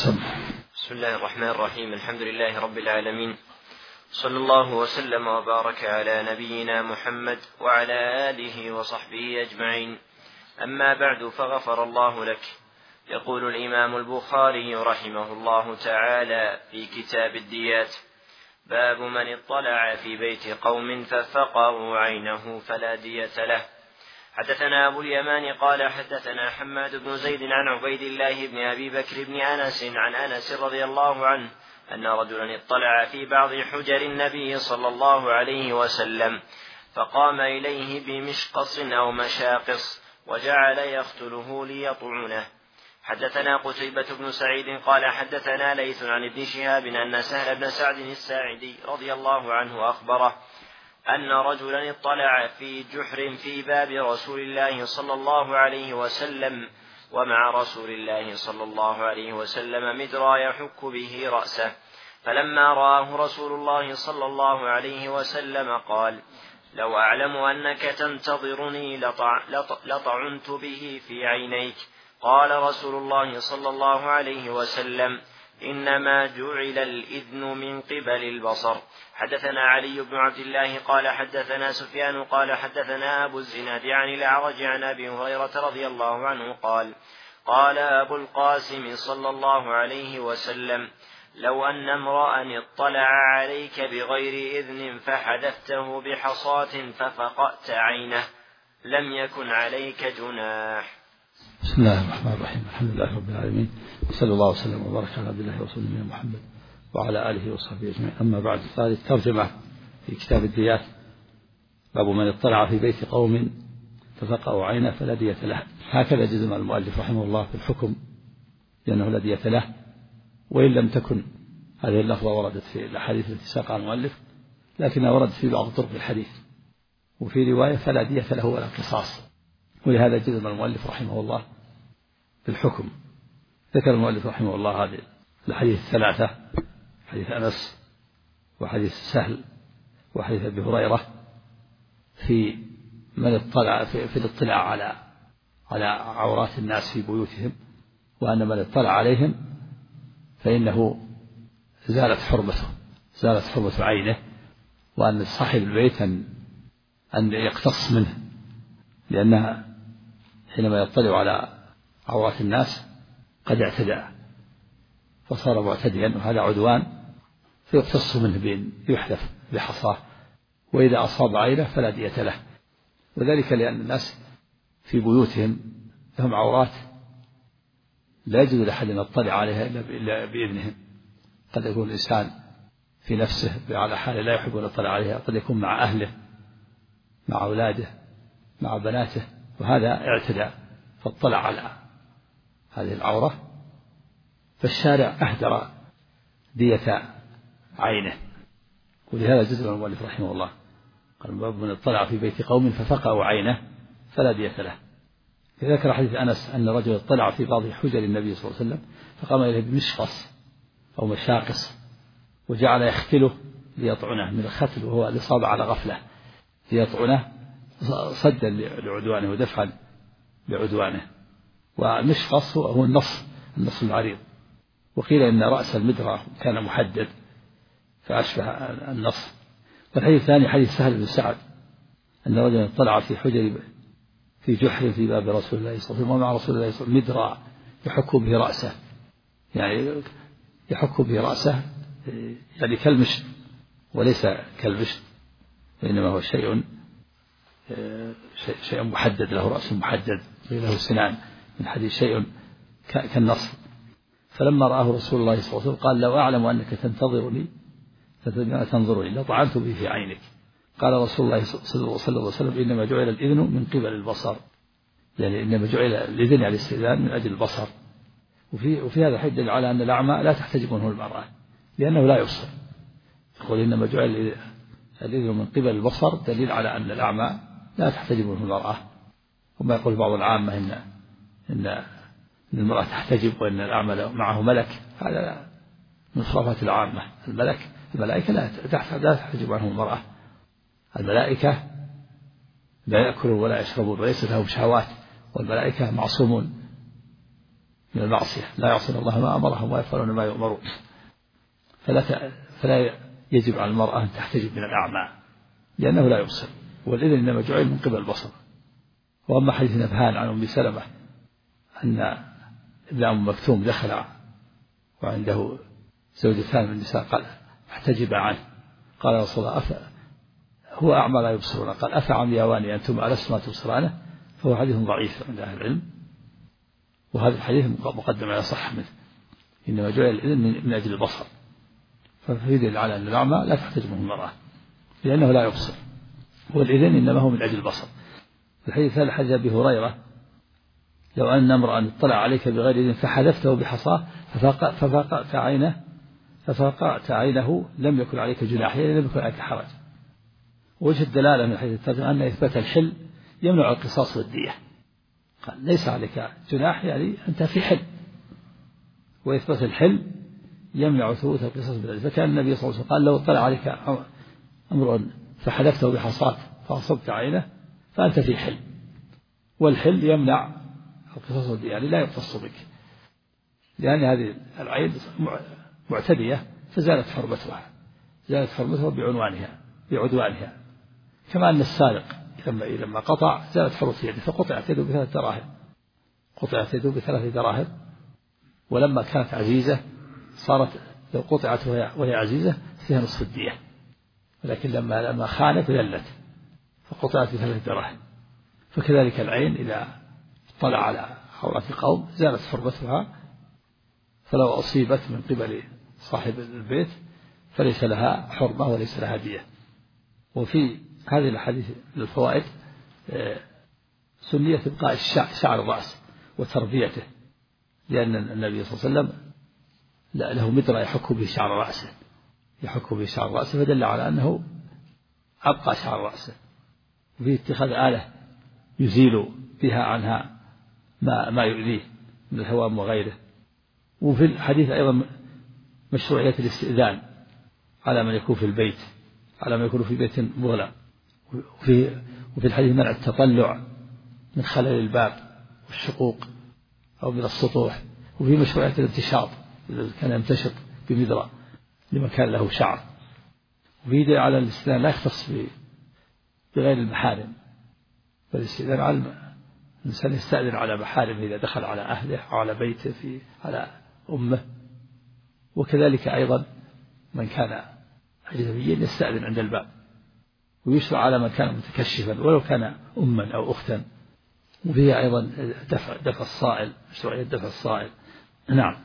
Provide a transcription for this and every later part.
بسم الله الرحمن الرحيم. الحمد لله رب العالمين، صلى الله وسلم وبارك على نبينا محمد وعلى آله وصحبه أجمعين. أما بعد، فغفر الله لك. يقول الإمام البخاري رحمه الله تعالى في كتاب الديات: باب من اطلع في بيت قوم ففقروا عينه فلا دية له. حدثنا أبو اليمان قال حدثنا حماد بن زيد عن عبيد الله بن أبي بكر بن أنس عن أنس رضي الله عنه أن رجلا اطلع في بعض حجر النبي صلى الله عليه وسلم فقام إليه بمشقص أو مشاقص وجعل يقتله ليطعنه. حدثنا قتيبة بن سعيد قال حدثنا ليث عن ابن شهاب أن سهل بن سعد الساعدي رضي الله عنه أخبره أن رجلا اطلع في جحر في باب رسول الله صلى الله عليه وسلم ومع رسول الله صلى الله عليه وسلم مدرى يحك به رأسه، فلما رآه رسول الله صلى الله عليه وسلم قال: لو أعلم أنك تنتظرني لطعنت به في عينيك. قال رسول الله صلى الله عليه وسلم: إنما جعل الإذن من قبل البصر. حدثنا علي بن عبد الله قال حدثنا سفيان قال حدثنا أبو الزناد عن الأعرج عن أبي هريرة رضي الله عنه قال: قال أبو القاسم صلى الله عليه وسلم: لو أن امرأ اطلع عليك بغير إذن فحدثته بحصاة ففقأت عينه لم يكن عليك جناح. بسم الله الرحمن الرحيم. الحمد لله رب العالمين، صلى الله وسلم وبارك على عبد الله ورسوله نبينا محمد وعلى آله وصحبه أجمعين. أما بعد، هذه الترجمة في كتاب الديات: باب من اطلع في بيت قوم ففقأوا عينه فلا دية له. هكذا جزم المؤلف رحمه الله في الحكم لأنه لا دية له، وإن لم تكن هذه اللفظة وردت في الأحاديث التي ساقها المؤلف، لكنها وردت في بعض طرق الحديث، وفي رواية فلا دية له ولا قصاص، ولهذا جزم المؤلف رحمه الله بالحكم. ذكر المؤلف رحمه الله هذه الحديث الثلاثة: حديث أنس وحديث سهل وحديث أبي هريرة في من اطلع في الاطلاع على عورات الناس في بيوتهم، وأن من اطلع عليهم فإنه زالت حرمة عينه، وأن صاحب البيت أن يقتص منه، لأنها حينما يطلع على عورات الناس قد اعتدى فصار معتديا، وهذا عدوان، فيقتص منه بأن يحذف بحصاه، وإذا أصاب عينه فلا دية له. وذلك لأن الناس في بيوتهم لهم عورات لا يجوز لأحد أن يطلع عليها إلا بإذنهم. قد يكون الإنسان في نفسه على حاله لا يحب أن يطلع عليها، قد يكون مع أهله، مع أولاده، مع بناته، وهذا اعتدى فاطلع على هذه العورة، فالشارع أهدر دية عينه. ولهذا جزم المؤلف رحمه الله قال: باب من اطلع في بيت قوم ففقأوا عينه فلا دية له. ذكر حديث أنس أن رجل اطلع في بعض حجر النبي صلى الله عليه وسلم فقام إليه بمشقص أو مشاقص وجعل يختله ليطعنه، من الختل وهو الإصابة على غفلة، ليطعنه صدا لعدوانه ودفعا لعدوانه. والمشقص هو النص العريض، وقيل إن رأس المدرى كان محدد فأشبه النص. والحديث الثاني حديث سهل بن سعد أن رجلا اطلع في جحر في باب رسول الله صلى الله عليه وسلم ومع رسول الله صلى الله عليه وسلم مدرى يحك به رأسه، يعني يحك به رأسه يعني كالمشط، وليس كالمشط، وإنما هو شيء محدد، له رأس محدد له سنان من حديد، شيء كالنصر. فلما رآه رسول الله صلى الله عليه وسلم قال: لو أعلم أنك تنظرني لطعنت به في عينك. قال رسول الله صلى الله عليه وسلم: إنما جعل الإذن من قبل البصر، يعني إنما جعل الإذن على الاستئذان من أجل البصر. وفي هذا حدل على أن الأعمى لا تحتجب منه المرأة لأنه لا يبصر. يقول: إنما جعل الإذن من قبل البصر دليل على أن الأعمى لا تحتجب منه المرأة. وما يقول بعض العامة إن المرأة تحتجب وإن الأعمى معه ملك، هذا من خرافات العامة. الملائكة لا تحتجب عنهم المرأة. الملائكة لا يأكلون ولا يشربون وليس لهم شهوات، والملائكة معصومون من المعصية، لا يعصون الله ما أمرهم ويفعلون ما يؤمرون. فلا يجب على المرأة أن تحتجب من الأعمى لأنه لا يبصر، والإذن إنما جعل من قبل البصر. وأما حديث نبهان عن أم سلمة أن ابن أم مكتوم دخل وعنده زوجتان من النساء قال احتجب عنه، قال رسول الله هو أعمى لا يبصرون، قال أفعمياوان أنتم ألستما تبصرانه، فهو حديث ضعيف عند أهل العلم، وهذا الحديث مقدم على صح منه، إنما جعل الإذن من أجل البصر، فيدل على أن الأعمى لا تحتجبه المرأة لأنه لا يبصر، والإذن إنما هو من أجل البصر. الحديث الثالث حديث أبي هريرة لو أن امرأ اطلع عليك بغير إذن فحذفته بحصاه ففاقعت عينه لم يكن عليك جناح، يعني لم يكن عليك حرج. وجه الدلالة من الحديث الترجمة أن إثبات الحل يمنع القصاص والدية، قال ليس عليك جناح يعني أنت في حل، وإثبات الحل يمنع ثبوت القصاص بالعدل. فكان النبي صلى الله عليه وسلم قال لو اطلع عليك امرؤ فحذفته بحصاة فأصبت عينه فأنت في حل، والحل يمنع القصاص والدية، يعني لا يقتص بك، لأن هذه العين معتدية فزالت حرمتها، زالت حرمتها بعدوانها، كما أن السارق لما قطع زالت حرمة يده فقطعت يده ب3 دراهم، قطعت يده ب3 دراهم، ولما كانت عزيزة صارت لو قطعت وهي عزيزة فيها نصف الدية، ولكن لما خانت ذلت فقطعت ب3 دراهم. فكذلك العين إذا اطلع على عورات قوم زالت حرمتها، فلو أصيبت من قبل صاحب البيت فليس لها حرمة وليس لها دية. وفي هذه الحديث للفوائد سنية إبقاء شعر الرأس وتربيته، لأن النبي صلى الله عليه وسلم له مدرة يحك به شعر رأسه، فدل على أنه أبقى شعر رأسه. وفي اتخاذ آلة يزيل بها عنها ما يؤذيه من الهوام وغيره. وفي الحديث أيضا مشروعية الاستئذان على من يكون في البيت، على من يكون في بيت مغلق. وفي الحديث منع التطلع من خلل الباب والشقوق أو من السطوح. وفي مشروعية الانتشاط إذا كان ينتشط بمدرة لمن كان له شعر. وفي دليل على الاستئذان لا يختص بغير المحارم، بل الاستئذان على الإنسان يستأذن على محارمه إذا دخل على أهله أو على بيته على أمه. وكذلك أيضا من كان أجنبيا يستأذن عند الباب، ويشرع على من كان متكشفا ولو كان أما أو أختا. وفيه أيضا دفع الصائل، مشروعية دفع الصائل. نعم.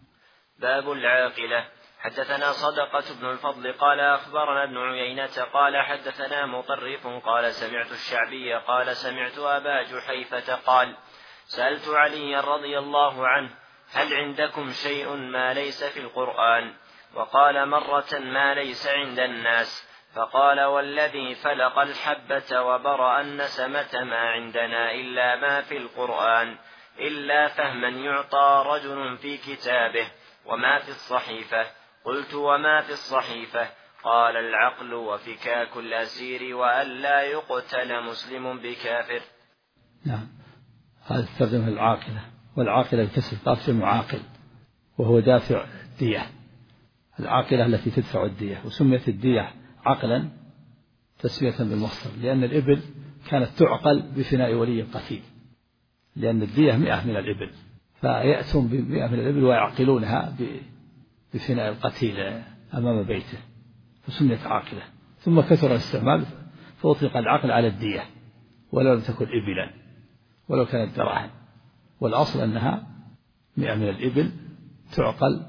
باب العاقلة. حدثنا صدقة بن الفضل قال أخبرنا ابن عيينة قال حدثنا مطرف قال سمعت الشعبي قال سمعت أبا جحيفة قال سألت علي رضي الله عنه هل عندكم شيء ما ليس في القرآن؟ وقال مرة ما ليس عند الناس، فقال والذي فلق الحبة وبرأ النسمة ما عندنا إلا ما في القرآن، إلا فهما يعطى رجل في كتابه. وما في الصحيفة؟ قلت وما في الصحيفة؟ قال العقل وفكاك الأسير وألا يقتل مسلم بكافر. نعم. هذا الترجمة العاقلة، والعاقلة بكسر القاف جمع عاقل وهو دافع الدية، العاقلة التي تدفع الدية. وسميت الدية عقلا تسمية بالمصدر، لأن الإبل كانت تعقل بفناء ولي القتيل، لأن الدية 100 من الإبل، فيأتون ب100 من الإبل ويعقلونها بفناء القتيل أمام بيته، فسميت عاقلة. ثم كثر الاستعمال فأطلق العقل على الدية ولو لم تكن إبلا ولو كانت دراهم، والأصل أنها 100 من الإبل تعقل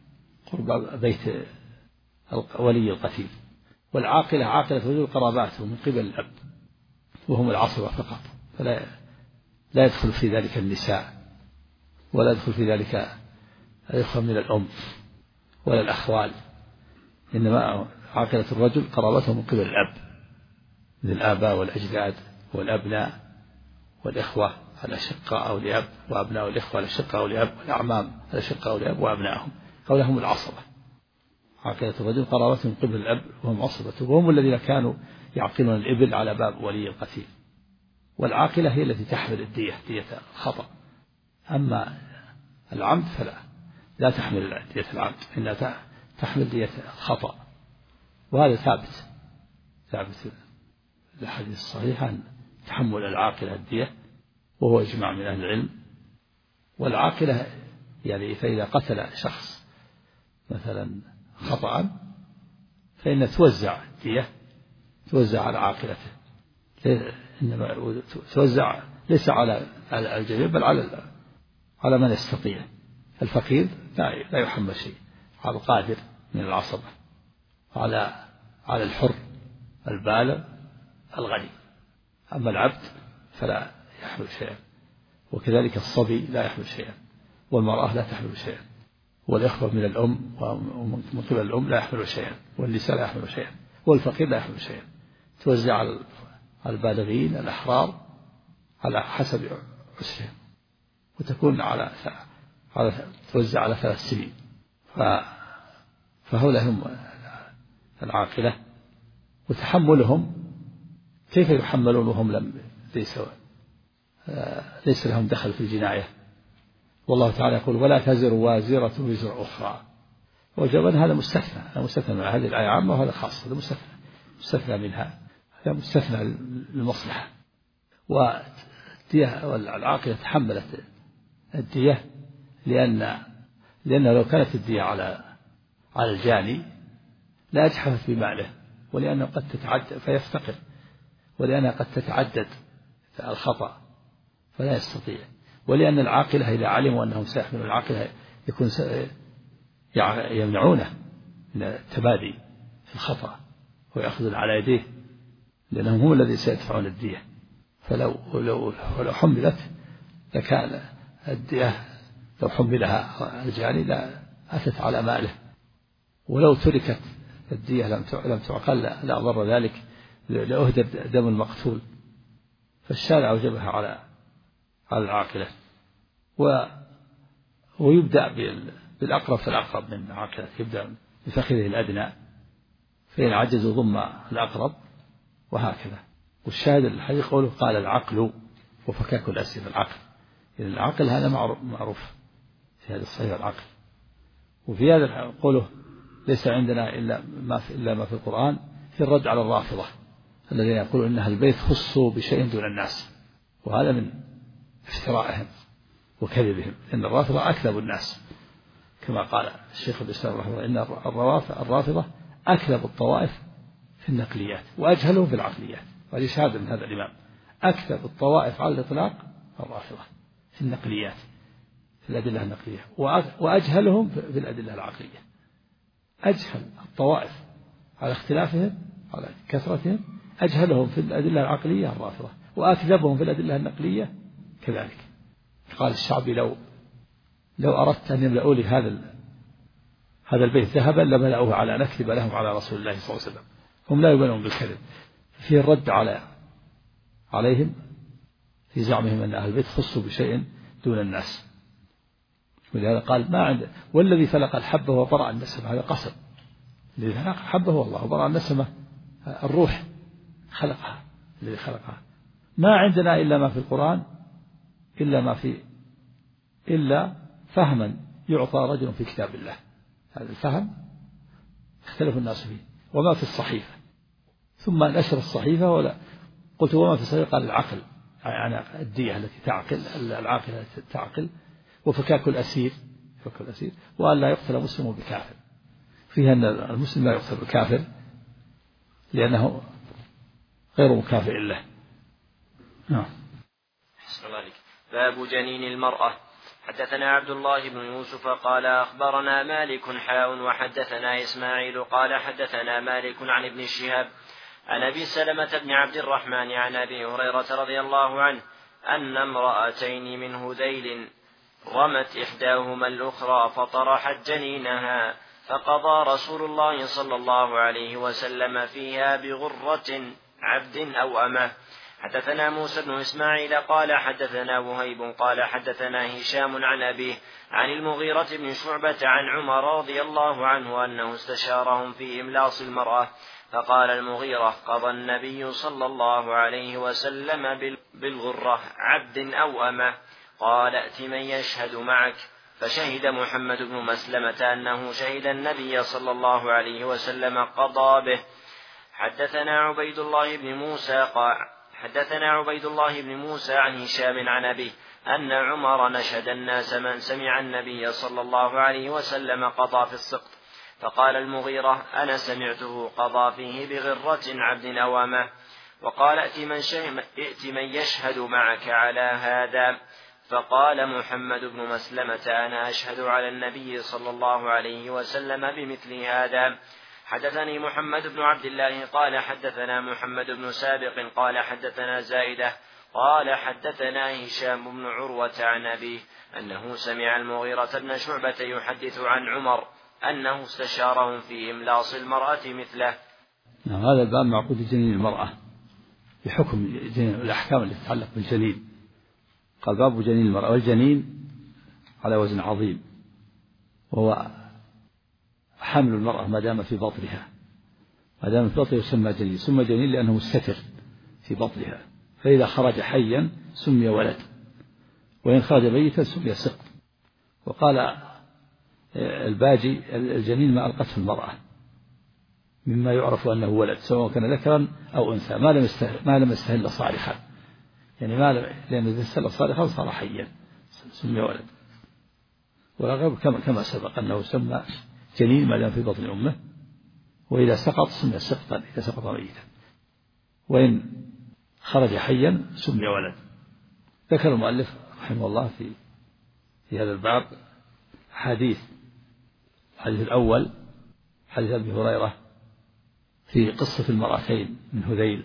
قرب بيت ولي القتيل. والعاقلة عاقلة رجل قراباته من قبل الأب وهم العصبة فقط، فلا يدخل في ذلك النساء ولا يدخل في ذلك الإخوة من الأم ولا الأخوال، إنما عاقلة الرجل قرابته من قبل الأب من الآباء والأجداد والأبناء والإخوة الأشقاء أو الأب وأبناء الإخوة الأشقاء أو الأب والأعمام الأشقاء أو الأب وأبنائهم، قولهم العصبة. عاقلة الرجل قرابته من قبل الأب وهم عصبته، وهم الذين كانوا يعقلون الإبل على باب ولي القتيل. والعاقلة هي التي تحمل الدية، دية الخطأ. أما العمد فلا، لا تحمل دية العمد، إنها تحمل دية الخطأ. وهذا ثابت في الحديث الصحيح عن تحمل العاقلة الدية، وهو إجماع من أهل العلم. والعاقلة يعني فإذا قتل شخص مثلا خطأ فإن توزع الدية، توزع على عاقلته، إنما توزع ليس على الجميع بل على من يستطيع. الفقير لا يحمل شيء، على القادر من العصبة، على الحر البالغ الغني. أما العبد فلا يحمل شيئا، وكذلك الصبي لا يحمل شيئا، والمرأة لا تحمل شيئا، والإخوة من الأم ومن قبل الأم لا يحمل شيئا، والنساء لا يحمل شيئا، والفقير لا يحمل شيئا. توزع على البالغين الأحرار على حسب عسرهم، وتكون توزع على 3 سنين. فهؤلاء هم العاقلة. وتحملهم كيف يحملون وهم ليس لهم دخل في الجناية؟ والله تعالى يقول ولا تزر وازرة وزر أخرى، وجوابا هذا مستثنى من هذه الآية عامة، وهذا خاص، هذا مستثنى منها، هذا مستثنى للمصلحة. والعاقلة تحملت الدية لأن لو كانت الدية على الجاني لا يجحفت بماله، ولأنه قد تتعدد فيفتقر، ولأنها قد تتعدد الخطأ فلا يستطيع، ولأن العاقلة إذا علموا أنهم سيحملون العاقلة يكون يمنعونه من التبادي في الخطأ ويأخذون على يديه، لأنهم هم الذين سيدفعون الدية. فلو حملت لكان الدية لو حملها الجاني لا أتت على ماله، ولو تركت الدية لم تعقل لا ضر ذلك، لأهدر دم المقتول. فالشارع أوجبها على العاقلة. ويبدأ بالأقرب فالأقرب من العاقلة، يبدأ بفخذه الأدنى، فإن عجزوا ضم الأقرب، وهكذا. والشاهد الحديث قوله قال العقل وفكاك الأسير. العقل هذا معروف في هذا الصحيح، العقل. وفي هذا قوله ليس عندنا إلا ما في القرآن، في الرد على الرافضة الذين يقولون إن أهل البيت خصوا بشيء دون الناس، وهذا من افترائهم وكذبهم، إن الرافضة أكذب الناس، كما قال الشيخ الإسلام رحمه الله إن الرافضة أكذب الطوائف في النقليات وأجهلهم في العقليات. وهذه شهادة من هذا الإمام، أكذب الطوائف على الإطلاق الرافضة في النقليات، في الأدلة النقلية، وأجهلهم في الأدلة العقلية. أجهل الطوائف على اختلافهم على كثرتهم، أجهلهم في الأدلة العقلية الرافضة، وأكذبهم في الأدلة النقلية كذلك. قال الشعبي لو أردت أن يملأوا لي هذا البيت ذهبا لملأوه على أن أكذب لهم على رسول الله صلى الله عليه وسلم. هم لا يبالون بالكذب، فيه الرد عليهم في زعمهم أن أهل البيت خصوا بشيء دون الناس. ولهذا قال ما عنده والذي فلق الحبة وبرأ النسمة، هذا قسم. الذي فلق الحبة هو الله، وبرأ النسمة الروح خلقها، الذي خلقها. ما عندنا إلا ما في القرآن، إلا فهما يعطى رجل في كتاب الله. هذا الفهم اختلف الناس فيه. وما في الصحيفة، ثم نشر الصحيفة قلت وما في الصحيفة؟ قال العقل، يعني الدية التي تعقل، العاقلة التي تعقل، وفكاك الأسير، وأن لا يقتل مسلم بكافر. فيها أن المسلم لا يقتل بكافر لأنه غير مكافئ له. نعم. باب جنين المرأة. حدثنا عبد الله بن يوسف قال أخبرنا مالك وحدثنا إسماعيل قال حدثنا مالك عن ابن شهاب عن أبي سلمة بن عبد الرحمن عن أبي هريرة رضي الله عنه أن امرأتين من هذيل رمت إحداهما الأخرى فطرحت جنينها، فقضى رسول الله صلى الله عليه وسلم فيها بغرة عبد أو أمه. حدثنا موسى بن إسماعيل قال حدثنا وهيب قال حدثنا هشام عن أبيه عن المغيرة بن شعبة عن عمر رضي الله عنه أنه استشارهم في إملاص المرأة، فقال المغيرة قضى النبي صلى الله عليه وسلم بالغرة عبد أو أمه. قال ائت من يشهد معك، فشهد محمد بن مسلمة أنه شهد النبي صلى الله عليه وسلم قضى به. حدثنا عبيد الله بن موسى عن هشام عن أبيه أن عمر نشد الناس من سمع النبي صلى الله عليه وسلم قضى في السقط، فقال المغيرة: أنا سمعته قضى فيه بغرة عبد أوامه. وقال: ائت من يشهد معك على هذا. فقال محمد بن مسلمة: أنا أشهد على النبي صلى الله عليه وسلم بمثل هذا. حدثني محمد بن عبد الله قال حدثنا محمد بن سابق قال حدثنا زائدة قال حدثنا هشام بن عروة عن أبيه أنه سمع المغيرة بن شعبة يحدث عن عمر أنه استشارهم في إملاص المرأة مثله. هذا الباب معقود جنين المرأة بحكم الأحكام التي تتعلق بالجنين. قال: باب جنين المرأة. والجنين على وزن عظيم، وهو حمل المرأة ما دام في بطنها. ما دام في بطنها يسمى جنين. سمى جنين لأنه مستتر في بطنها، فإذا خرج حيا سمي ولد، وإن خرج ميتا سمي سقط. وقال الباجي: الجنين ما ألقته المرأة مما يعرف أنه ولد، سواء كان ذكرا أو أنثى، ما لم يستهل صالحا، يعني لأن إذا استهل صالحا صار حيا سمي ولد. والأغلب كما سبق أنه سمى جنين ما دام في بطن أمه، وإذا سقط سمي سقطا إذا سقط ميتا، وإن خرج حيا سمي ولد. ذكر المؤلف رحمه الله في هذا الباب حديث. الحديث الأول حديث أبي هريرة في قصة المرأتين من هذيل،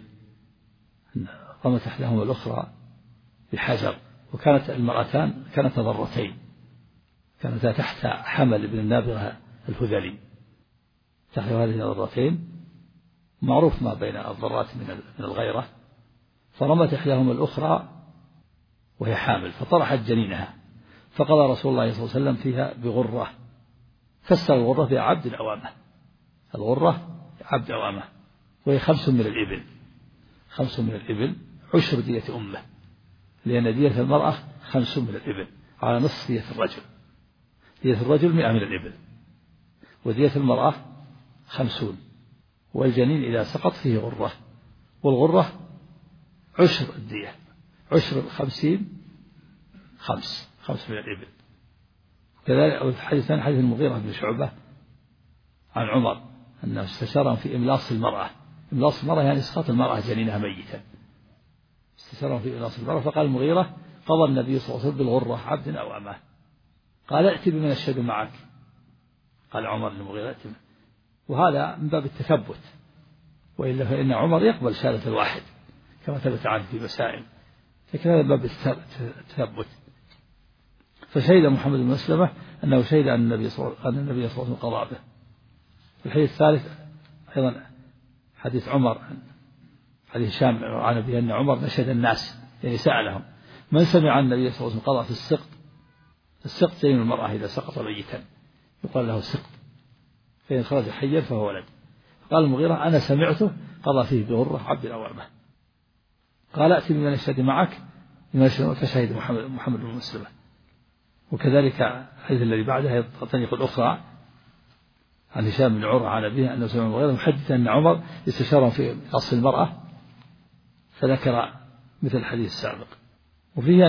رمت إحداهما الأخرى بحجر، وكانت المرأتان كانتا ضرتين، كانتا تحت حمل ابن النابغة الهذلي، تحت هذه الضرتين. معروف ما بين الضرات من الغيرة. فرمت إحداهما الأخرى وهي حامل، فطرحت جنينها، فقضى رسول الله صلى الله عليه وسلم فيها بغرة. فسر الغرة بها عبد أوامه. الغرة عبد أوامه، وهي 5 من الإبل. 5 من الإبل 10 دية أمه، لأن دية المرأة 5 من الإبل على نصف دية الرجل. دية الرجل 100 من الإبل، ودية المرأة 50. والجنين إذا سقط فيه غرة، والغرة 10 الدية، 10 50 5 من الإبل. كذلك الحديث الثاني حديث المغيرة بن شعبة عن عمر أنه استشارهم في إملاص المرأة. إملاص المرأة يعني إسقاط المرأة جنينها ميتا. استشارهم في إملاص المرأة، فقال المغيرة: قضى النبي صلى الله عليه وسلم بالغرة عبد أو أمه. قال: ائت بمن يشهد معك. قال عمر للمغيرة: ائت. وهذا من باب التثبت، وإلا فإن عمر يقبل شهادة الواحد كما ثبت عنه في مسائل، لكن هذا من باب التثبت. فشهد محمد بن مسلمة أنه شهد أن النبي صلى الله عليه وسلم قضى به. الحديث الثالث أيضا حديث عمر، حديث هشام عن أبيه أن عمر نشد الناس، يعني سألهم: من سمع النبي صلى الله عليه وسلم قضى في السقط؟ السقط جنين المرأة إذا سقط ميتا يقال له سقط، فإن خرج حيا فهو ولد. قال المغيرة: أنا سمعته قضى فيه بغرة عبد أوامه. قال: ائت بمن يشهد معك. فشهد محمد بن مسلمة. وكذلك الحديث الذي بعده الطريق الأخرى عن هشام بن عروة عن أبيه أنه سمع المغيرة محدث أن عمر استشارهم في أصل المرأة، فذكر مثل الحديث السابق. وفيه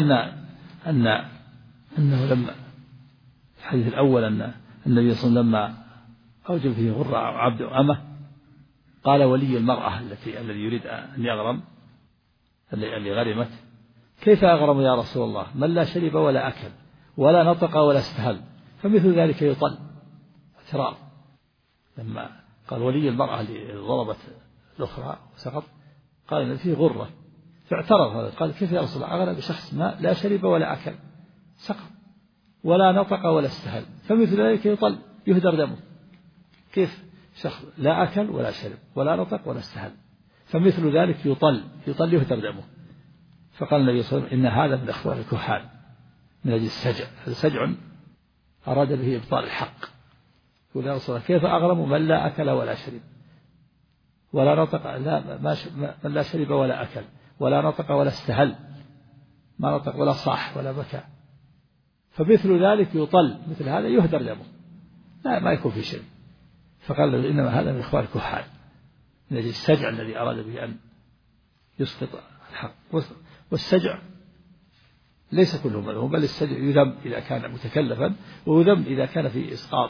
أنه لما الحديث الأول أن النبي صلى الله عليه وسلم لما أوجب فيه غرة عبد أمه قال ولي المرأة الذي يريد أن يغرم، اللي غرمت: كيف أغرم يا رسول الله من لا شرب ولا أكل ولا نطق ولا استهل؟ فمثل ذلك يطل. اعتراض. لما قال ولي المرأة اللي ضربت الأخرى وسقط قال إن فيه غرة، فاعترض هذا، قال: كيف يا رسول الله أغرم بشخص ما لا شرب ولا أكل سقط ولا نطق ولا استهل؟ فمثل ذلك يطل يهدر دمه. كيف شخص لا أكل ولا شرب ولا نطق ولا استهل، فمثل ذلك يطل يهدر دمه. فقال النبي صلى الله عليه وسلم: إن هذا من أخبار الكهان من أجل السجع. هذا سجع أراد به إبطال الحق. يقول: يا رسول الله كيف أغرم من لا أكل ولا شرب ولا نطق، من لا شرب ولا أكل ولا نطق ولا استهل، ما نطق ولا صاح ولا بكى. فمثل ذلك يطل، مثل هذا يهدر دمه، لا ما يكون في شيء. فقال له إنما هذا من إخوان الكهان، من أجل السجع الذي أراد به أن يسقط الحق. والسجع ليس كله مذموم، بل السجع يذم إذا كان متكلفا، ويذم إذا كان في إسقاط،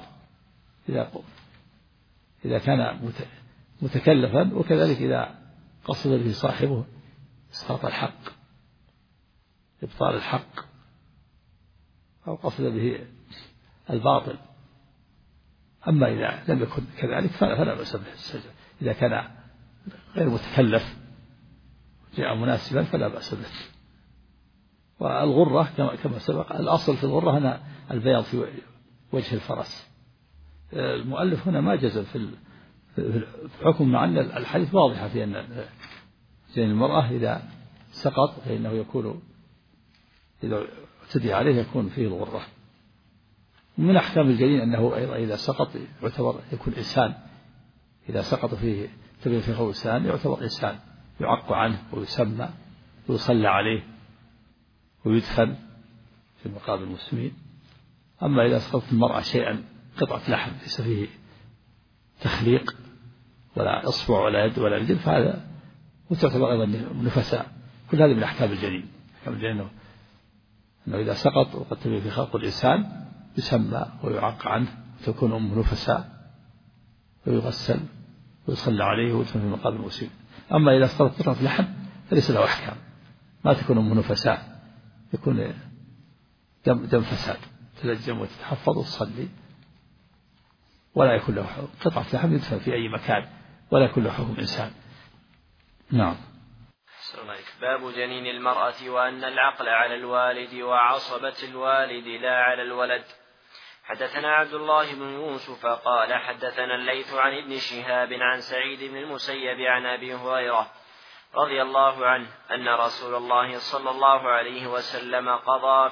إذا كان متكلفا، وكذلك إذا قصد به صاحبه إسقاط الحق، إبطال الحق، أو قصد به الباطل. أما إذا لم يكن كذلك فلا بأس به السجع، إذا كان غير متكلف جاء مناسبا فلا بأس به. والغرة كما سبق، الأصل في الغرة هنا البياض في وجه الفرس. المؤلف هنا ما جزم في الحكم، مع أن الحديث واضحة في أن زين المرأة إذا سقط فإنه يكون، إذا اعتدي عليه يكون فيه الغرة. من أحكام الجنين أنه أيضا إذا سقط يعتبر يكون إنسان، إذا سقط فيه تبين في قول إنسان يعتبر إنسان، يعق عنه ويسمى ويصلى عليه ويدفن في مقابر المسلمين. أما إذا سقطت المرأة شيئا قطعة لحم ليس فيه تخليق ولا إصبع ولا يد ولا رجل فهذا وتعتبر أيضا نفساء. كل هذه من أحكام الجنين. أنه إذا سقط وقد تبين في خلق الإنسان يسمى ويعق عنه وتكون أمه نفساء ويغسل ويصلى عليه ويدفن في مقابر المسلمين. أما إذا سقطت قطعة لحم فليس له أحكام، ما تكون أمه نفساء، يكون دم فساد، تلجم وتتحفظ وتصلي، ولا يكون له حكم قطعة لحم يدفن في أي مكان، ولا يكون له حكم إنسان. نعم. باب جنين المرأة وأن العقل على الوالد وعصبة الوالد لا على الولد. حدثنا عبد الله بن يوسف قال حدثنا الليث عن ابن شهاب عن سعيد بن المسيب عن أبي هريرة رضي الله عنه أن رسول الله صلى الله عليه وسلم قضى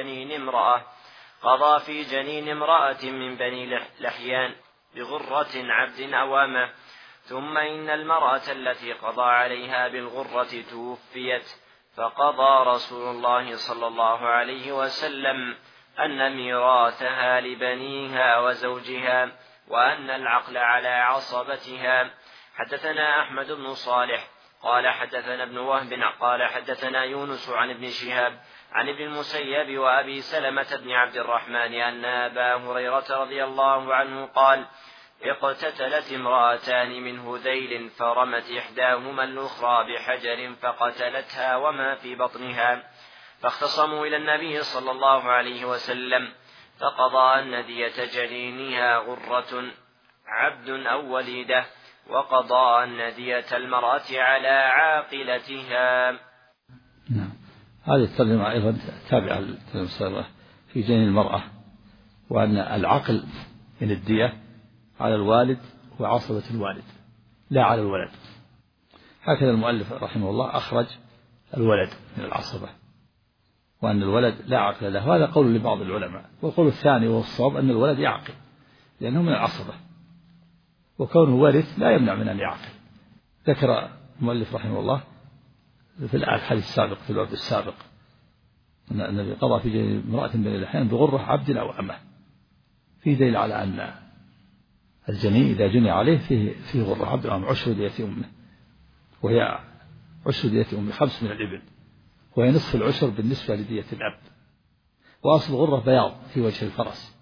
في جنين امرأة من بني لحيان بغرة عبد أو أمة، ثم إن المرأة التي قضى عليها بالغرة توفيت، فقضى رسول الله صلى الله عليه وسلم أن ميراثها لبنيها وزوجها، وأن العقل على عصبتها. حدثنا أحمد بن صالح قال حدثنا ابن وهب قال حدثنا يونس عن ابن شهاب عن ابن المسيب وأبي سلمة بن عبد الرحمن أن أبا هريرة رضي الله عنه قال اقتتلت امرأتان من هذيل فرمت إحداهما الأخرى بحجر فقتلتها وما في بطنها، فاختصموا إلى النبي صلى الله عليه وسلم فقضى أن دية جنينها غرة عبد أو وليدة، وقضى أن دية المرأة على عاقلتها. نعم. هذه الترجمة أيضا تابعة للترجمة في جنين المرأة، وأن العقل من الدية على الوالد وعصبة الوالد لا على الولد. هكذا المؤلف رحمه الله أخرج الولد من العصبة، وأن الولد لا عقل له. هذا قول لبعض العلماء، والقول الثاني والصواب أن الولد يعقل لأنه من العصبة، وكونه وارث لا يمنع من أن يعقل. ذكر المؤلف رحمه الله في الحديث السابق في الباب السابق أن النبي قضى في جنين امرأة بني لحيان بغرة عبد أو أمة، في دليل على أن الجنين إذا جني عليه فيه غرة عبد أو أمة، عشر دية أمه، وهي عشر دية أمه 5 من الإبل، وهي نصف العشر بالنسبة لدية الأب. وأصل الغرة بياض في وجه الفرس،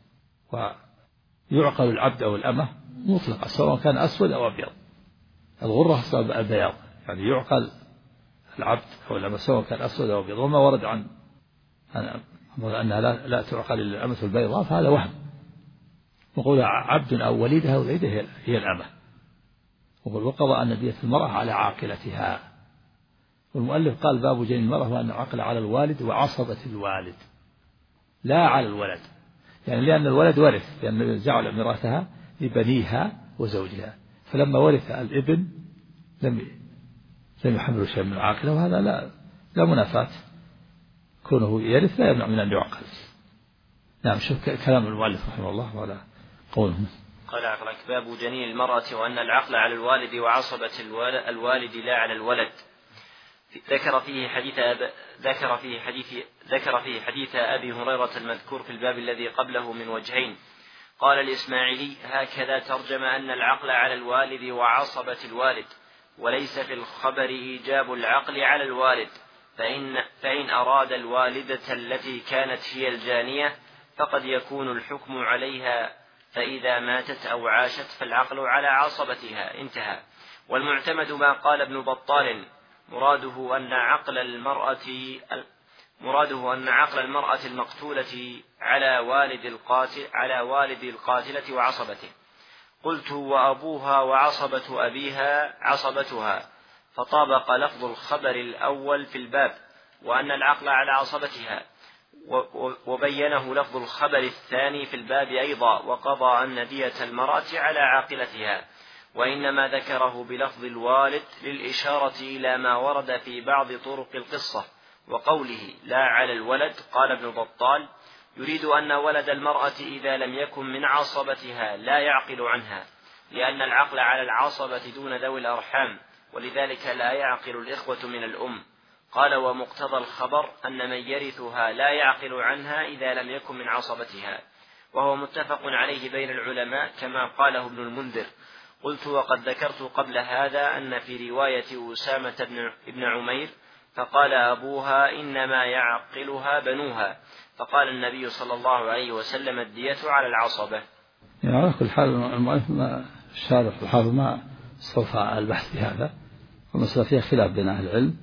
ويعقل العبد أو الأمة مطلقة سواء كان أسود أو أبيض. الغرة أصل البياض، يعني يعقل العبد أو الأمة سواء كان أسود أو أبيض. وما ورد عن أنها لا تعقل إلا الأمة البيضاء فهذا وهم. وقول عبد أو وليدها هي الأمة. وقضى أن دية المرأة على عاقلتها. والمؤلف قال باب جنين المرأة وأن العقل على الوالد وعصبة الوالد لا على الولد، يعني لأن الولد ورث، لأن جعل ميراثها لبنيها وزوجها، فلما ورث الابن لم يحمل شيئا من العاقلة، وهذا لا منافاة، كونه يرث لا يمنع من أن يعقل. نعم. شوف كلام المؤلف رحمه الله ولا قوله. قال عقلك باب جنين المرأة وأن العقل على الوالد وعصبة الوالد لا على الولد. ذكر فيه حديث ذكر فيه حديث أبي هريرة المذكور في الباب الذي قبله من وجهين. قال الإسماعيلي: هكذا ترجم أن العقل على الوالد وعصبة الوالد، وليس في الخبر إيجاب العقل على الوالد، فإن أراد الوالدة التي كانت هي الجانية فقد يكون الحكم عليها، فإذا ماتت أو عاشت فالعقل على عصبتها. انتهى. والمعتمد ما قال ابن بطال، مراده أن عقل المرأة المقتولة على والد القاتلة وعصبته. قلت: وأبوها وعصبة أبيها عصبتها، فطابق لفظ الخبر الأول في الباب وأن العقل على عصبتها، وبينه لفظ الخبر الثاني في الباب أيضا، وقضى أن دية المرأة على عاقلتها، وإنما ذكره بلفظ الوالد للإشارة إلى ما ورد في بعض طرق القصة. وقوله لا على الولد، قال ابن بطال: يريد أن ولد المرأة إذا لم يكن من عصبتها لا يعقل عنها، لأن العقل على العصبة دون ذوي الأرحام، ولذلك لا يعقل الإخوة من الأم. قال: ومقتضى الخبر أن من يرثها لا يعقل عنها إذا لم يكن من عصبتها، وهو متفق عليه بين العلماء كما قاله ابن المنذر. قلت: وقد ذكرت قبل هذا أن في رواية أسامة بن عمير فقال أبوها إنما يعقلها بنوها، فقال النبي صلى الله عليه وسلم: الدية على العصبة. يعني على كل حال المؤلف الشارح الحافظ ما استطاع البحث في هذا، والمسألة فيها خلاف بين أهل العلم،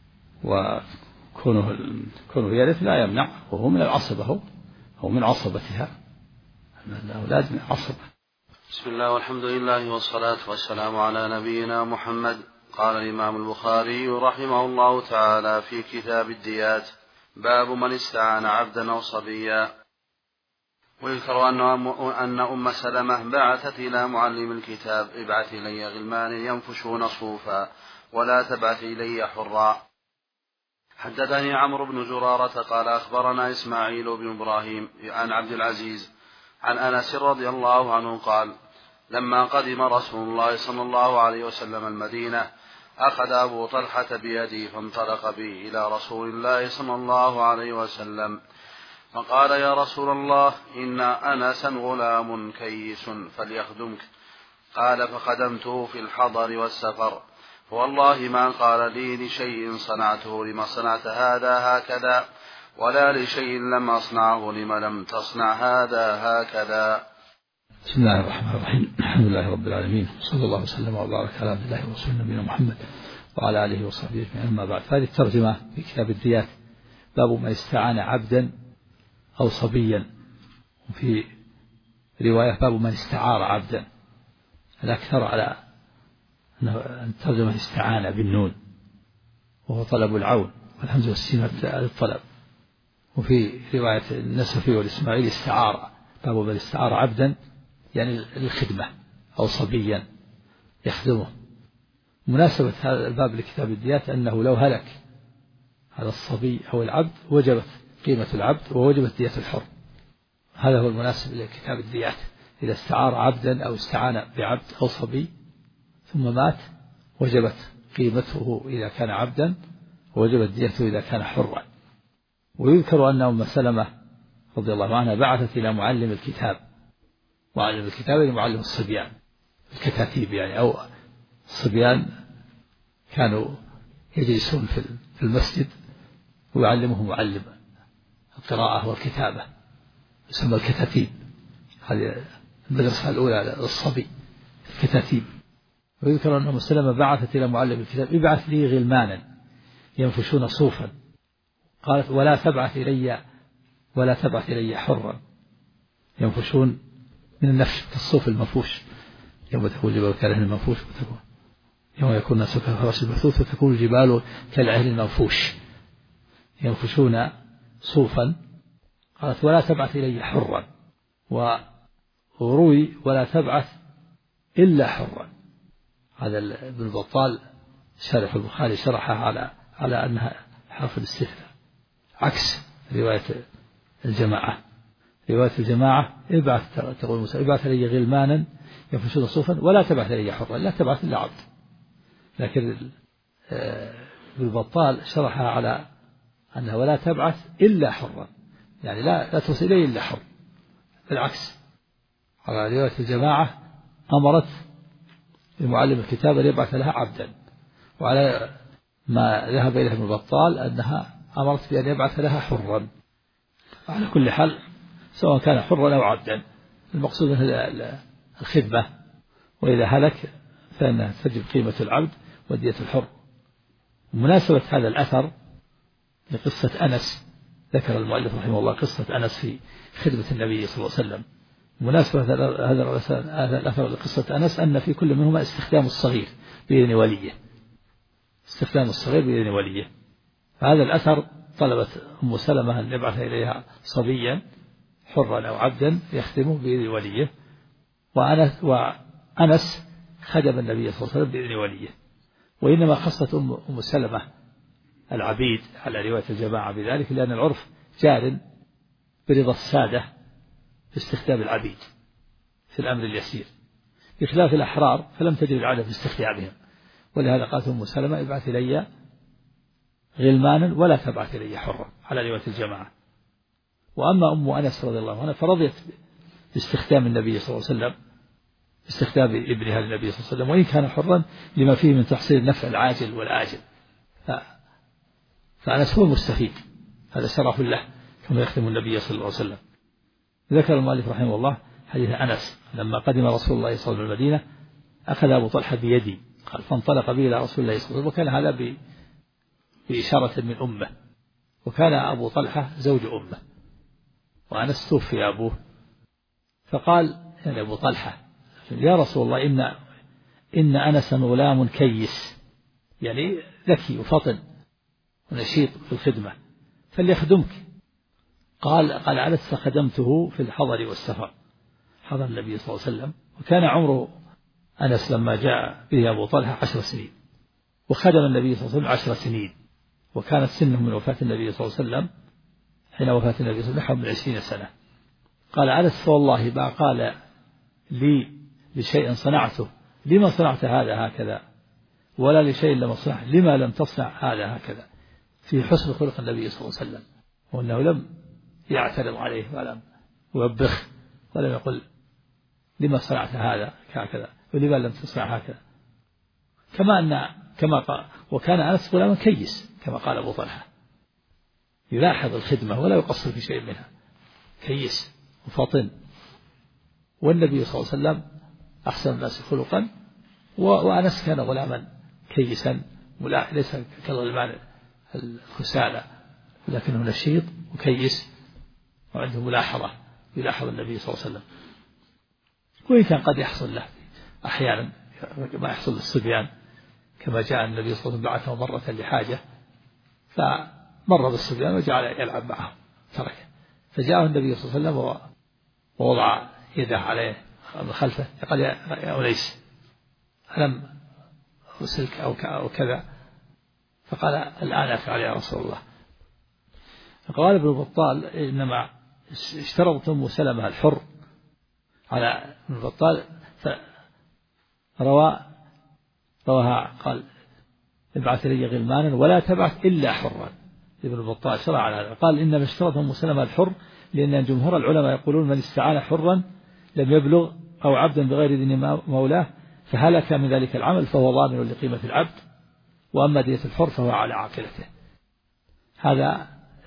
وكونه يرث لا يمنع، وهو من العصبة، هو من عصبتها، الأولاد من عصبة. بسم الله والحمد لله والصلاة والسلام على نبينا محمد. قال الإمام البخاري رحمه الله تعالى في كتاب الديات: باب من استعان عبدا أو صبيا. ويذكر أن أم سلمة بعثت إلى معلم الكتاب: ابعث إلي غلمان ينفشون صوفا ولا تبعث إلي حرا. حدثني عمرو بن زرارة قال أخبرنا إسماعيل بن إبراهيم عن عبد العزيز عن أنس رضي الله عنه قال: لما قدم رسول الله صلى الله عليه وسلم المدينة أخذ أبو طلحة بيدي فانطلق بي إلى رسول الله صلى الله عليه وسلم، فقال: يا رسول الله، إن أنسا غلام كيس فليخدمك. قال: فخدمته في الحضر والسفر، والله ما قال لي لشيء صنعته لما صنعت هذا هكذا، ولا لشيء لم أصنعه لما لم تصنع هذا هكذا. بسم الله الرحمن الرحيم. الحمد لله رب العالمين، صلى الله وسلم وبارك على عبد الله ورسوله نبينا محمد وعلى آله وصحبه أجمعين. أما بعد، هذه الترجمة في كتاب الديات: باب ما استعان عبدا أو صبيا. وفي رواية: باب من استعار عبدا. الأكثر على أن الترجمة استعان بالنون، وهو طلب العون، والهمزة والسين للطلب. وفي رواية النسفي والإسماعيلي: استعار، باب من استعار عبدا يعني الخدمة، أو صبيا يخدمه. مناسبة هذا الباب لكتاب الديات أنه لو هلك على الصبي أو العبد وجبت قيمة العبد ووجبت دية الحر. هذا هو المناسب لكتاب الديات. إذا استعار عبدا أو استعان بعبد أو صبي ثم مات وجبت قيمته إذا كان عبدا، ووجبت ديته إذا كان حرا. ويذكر أن أم سلمة رضي الله عنها بعثت إلى معلم الكتاب. معلم الكتاب يعني معلم الصبيان، الكتاتيب يعني، أو الصبيان كانوا يجلسون في المسجد ويعلمهم معلم القراءة والكتابة، يسمى الكتاتيب. هذه المدرسة الأولى للصبي، الكتاتيب. ويذكر أن أم سلمة بعثت إلى معلم الكتاب: ابعث لي غلمانا ينفشون صوفا. قالت: ولا تبعث إلي حرا. ينفشون من النفش كالصوف المنفوش، يوم تكون الجبال كالعهن المنفوش، يوم يكون الناس كالفراش المبثوث وتكون الجبال كالعهن المنفوش. ينفشون صوفا. قالت: ولا تبعث إلي حرا. وروي: ولا تبعث إلا حرا. هذا ابن بطال شارح البخاري شرحها على أنها حرف الاستثناء، عكس رواية الجماعة. رواية الجماعة: تقول موسى: ابعث لي غلمانا ينفشون صوفا ولا تبعث لي حرا، لا تبعث إلا عبد. لكن ابن بطال شرحها أنها ولا تبعث إلا حرا، يعني لا تصل إليه إلا حر. بالعكس، على رواية الجماعة أمرت المعلم الكتاب أن يبعث لها عبدا، وعلى ما ذهب إليه ابن بطال أنها أمرت بأن يبعث لها حرا. على كل حال سواء كان حرا أو عبدا، المقصود من الخدمة، وإذا هلك فإنها تجب قيمة العبد ودية الحر. مناسبة هذا الأثر لقصة أنس، ذكر المؤلف رحمه الله قصة أنس في خدمة النبي صلى الله عليه وسلم. مناسبة هذا الأثر لقصة أنس أن في كل منهما استخدام الصغير بإذن وليه، استخدام الصغير بإذن وليه. فهذا الأثر طلبت أم سلمة أن يبعث إليها صبيا حرا أو عبدا يخدمه بإذن وليه، وأنس خدم النبي صلى الله عليه وسلم بإذن وليه. وإنما خصت أم سلمة العبيد على رواية الجماعة بذلك، لأن العرف جار برضا السادة في استخدام العبيد في الأمر اليسير، بخلاف الأحرار فلم تجد العادة في استخدامهم. ولهذا قالت أم سلمة ابعث إلي غلمانا ولا تبعث إلي حرا على رواية الجماعة. وأما أم أنس رضي الله عنها فرضيت باستخدام النبي صلى الله عليه وسلم، باستخدام ابنها للنبي صلى الله عليه وسلم، وإن كان حرا لما فيه من تحصيل النفع العاجل والآجل. فأنس هو المستفيد، هذا شرف له كما يخدم النبي صلى الله عليه وسلم. ذكر المؤلف رحمه الله حديث أنس لما قدم رسول الله صلى الله عليه وسلم المدينة أخذ أبو طلحة بيدي، قال فانطلق بي إلى رسول الله صلى الله عليه وسلم، وكان هذا بإشارة من أمه، وكان أبو طلحة زوج أمه، وأنس توفي أبوه. فقال يعني أبو طلحة يا رسول الله إن أنسا غلام كيس، يعني ذكي وفطن ونشيط في الخدمة فليخدمك. قال أنس فخدمته في الحضر والسفر، حضر النبي صلى الله عليه وسلم، وكان عمره أنس لما جاء به أبو طلحة 10 سنين، وخدم النبي صلى الله عليه وسلم 10 سنين، وكانت سنه من وفاة النبي صلى الله عليه وسلم حين وفاة النبي صلى الله عليه وسلم نحو من 20 سنة. قال أنس فوالله ما قال لي لشيء صنعته لما صنعت هذا هكذا، ولا لشيء لم أصنعه لما لم تصنع هذا هكذا، في حسن خلق النبي صلى الله عليه وسلم، وأنه لم يعترض عليه ولم يوبخ ولم يقل لما صنعت هذا هكذا ولما لم تصنع هكذا. كما قال وكان أنس غلاما كيس كما قال أبو طلحة، يلاحظ الخدمة ولا يقصر في شيء منها، كيس وفطن. والنبي صلى الله عليه وسلم أحسن الناس خلقا، وأنس كان غلاما كيسا ليس كالغلمان الكسالى، لكنه نشيط وكيس وعنده ملاحظة، يلاحظ النبي صلى الله عليه وسلم. وإن كان قد يحصل له أحيانا ما يحصل للصبيان، كما جاء النبي صلى الله عليه وسلم بعثه مرة لحاجة فمر بالصبيان وجعل يلعب معهم تركه، فجاءه النبي صلى الله عليه وسلم ووضع يده عليه من خلفه قال يا أنيس ألم أرسلك أو كذا؟ فقال الآن أفعل يا رسول الله. فقال ابن بطال إنما اشترطت أم سلمة الحر على ابن بطال، رواها قال ابعث لي غلمانا ولا تبعث إلا حرا. ابن بطال شرع على هذا، قال إنما اشترط أم سلمة الحر لأن جمهور العلماء يقولون من استعان حرا لم يبلغ أو عبدا بغير دين مولاه فهلك من ذلك العمل فهو ضامن لقيمة العبد، وأما دية الحر فهو على عاقلته. هذا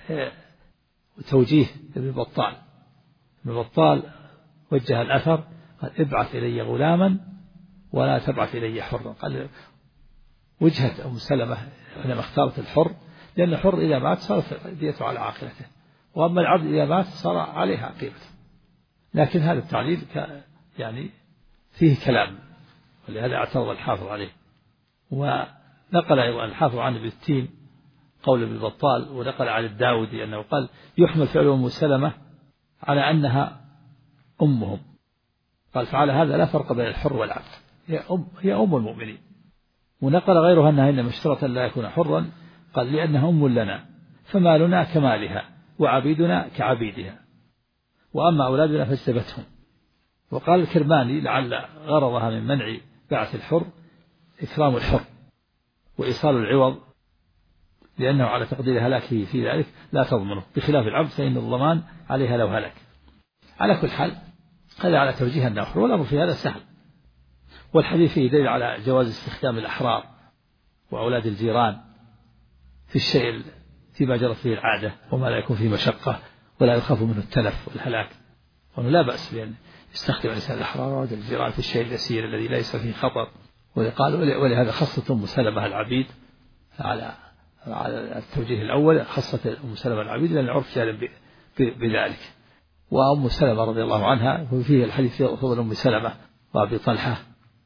توجيه ابن بطال. ابن بطال وجه الأثر قال ابعث إلي غلاما ولا تبعث إلي حرا. قال وجهة أم سلمة حينما اختارت الحر لأن الحر إذا مات صارت ديته على عاقلته، وأما العبد إذا مات صار عليها قيمته. لكن هذا التعليل يعني فيه كلام، ولهذا اعترض الحافظ عليه. ونقل أيضا الحافظ عن ابن التين قول ابن بطال، ونقل عن الداودي أنه قال يحمل فعل أم سلمة على أنها أمهم، قال فعلى هذا لا فرق بين الحر والعبد، هي أم المؤمنين. ونقل غيرها أنها إنما اشترط أن لا يكون حرا، قال لأنها أم لنا فمالنا كمالها وعبيدنا كعبيدها، وأما أولادنا فاجتبتهم. وقال الكرماني لعل غرضها من منع بعث الحر إكرام الحر وإيصال العوض لأنه على تقدير هلاكه في ذلك لا تضمنه، بخلاف العبد فإن الضمان عليها لو هلك. على كل حال هذا على توجيه النحو، والأمر في هذا سهل. والحديث فيه دليل على جواز استخدام الأحرار وأولاد الجيران في الشيء فيما جرت فيه العادة وما لا يكون فيه مشقة ولا يخاف منه التلف والهلاك، وأنه لا بأس بأن يستخدم الإنسان الأحرار وأولاد الجيران في الشيء اليسير الذي ليس فيه خطر. ولهذا خصة أم سلمة العبيد على التوجيه الأول، خصة أم سلمة العبيد لأن العرف جال بذلك. وأم سلمة رضي الله عنها وفيه الحديث في فضل أم سلمة وأبي طلحة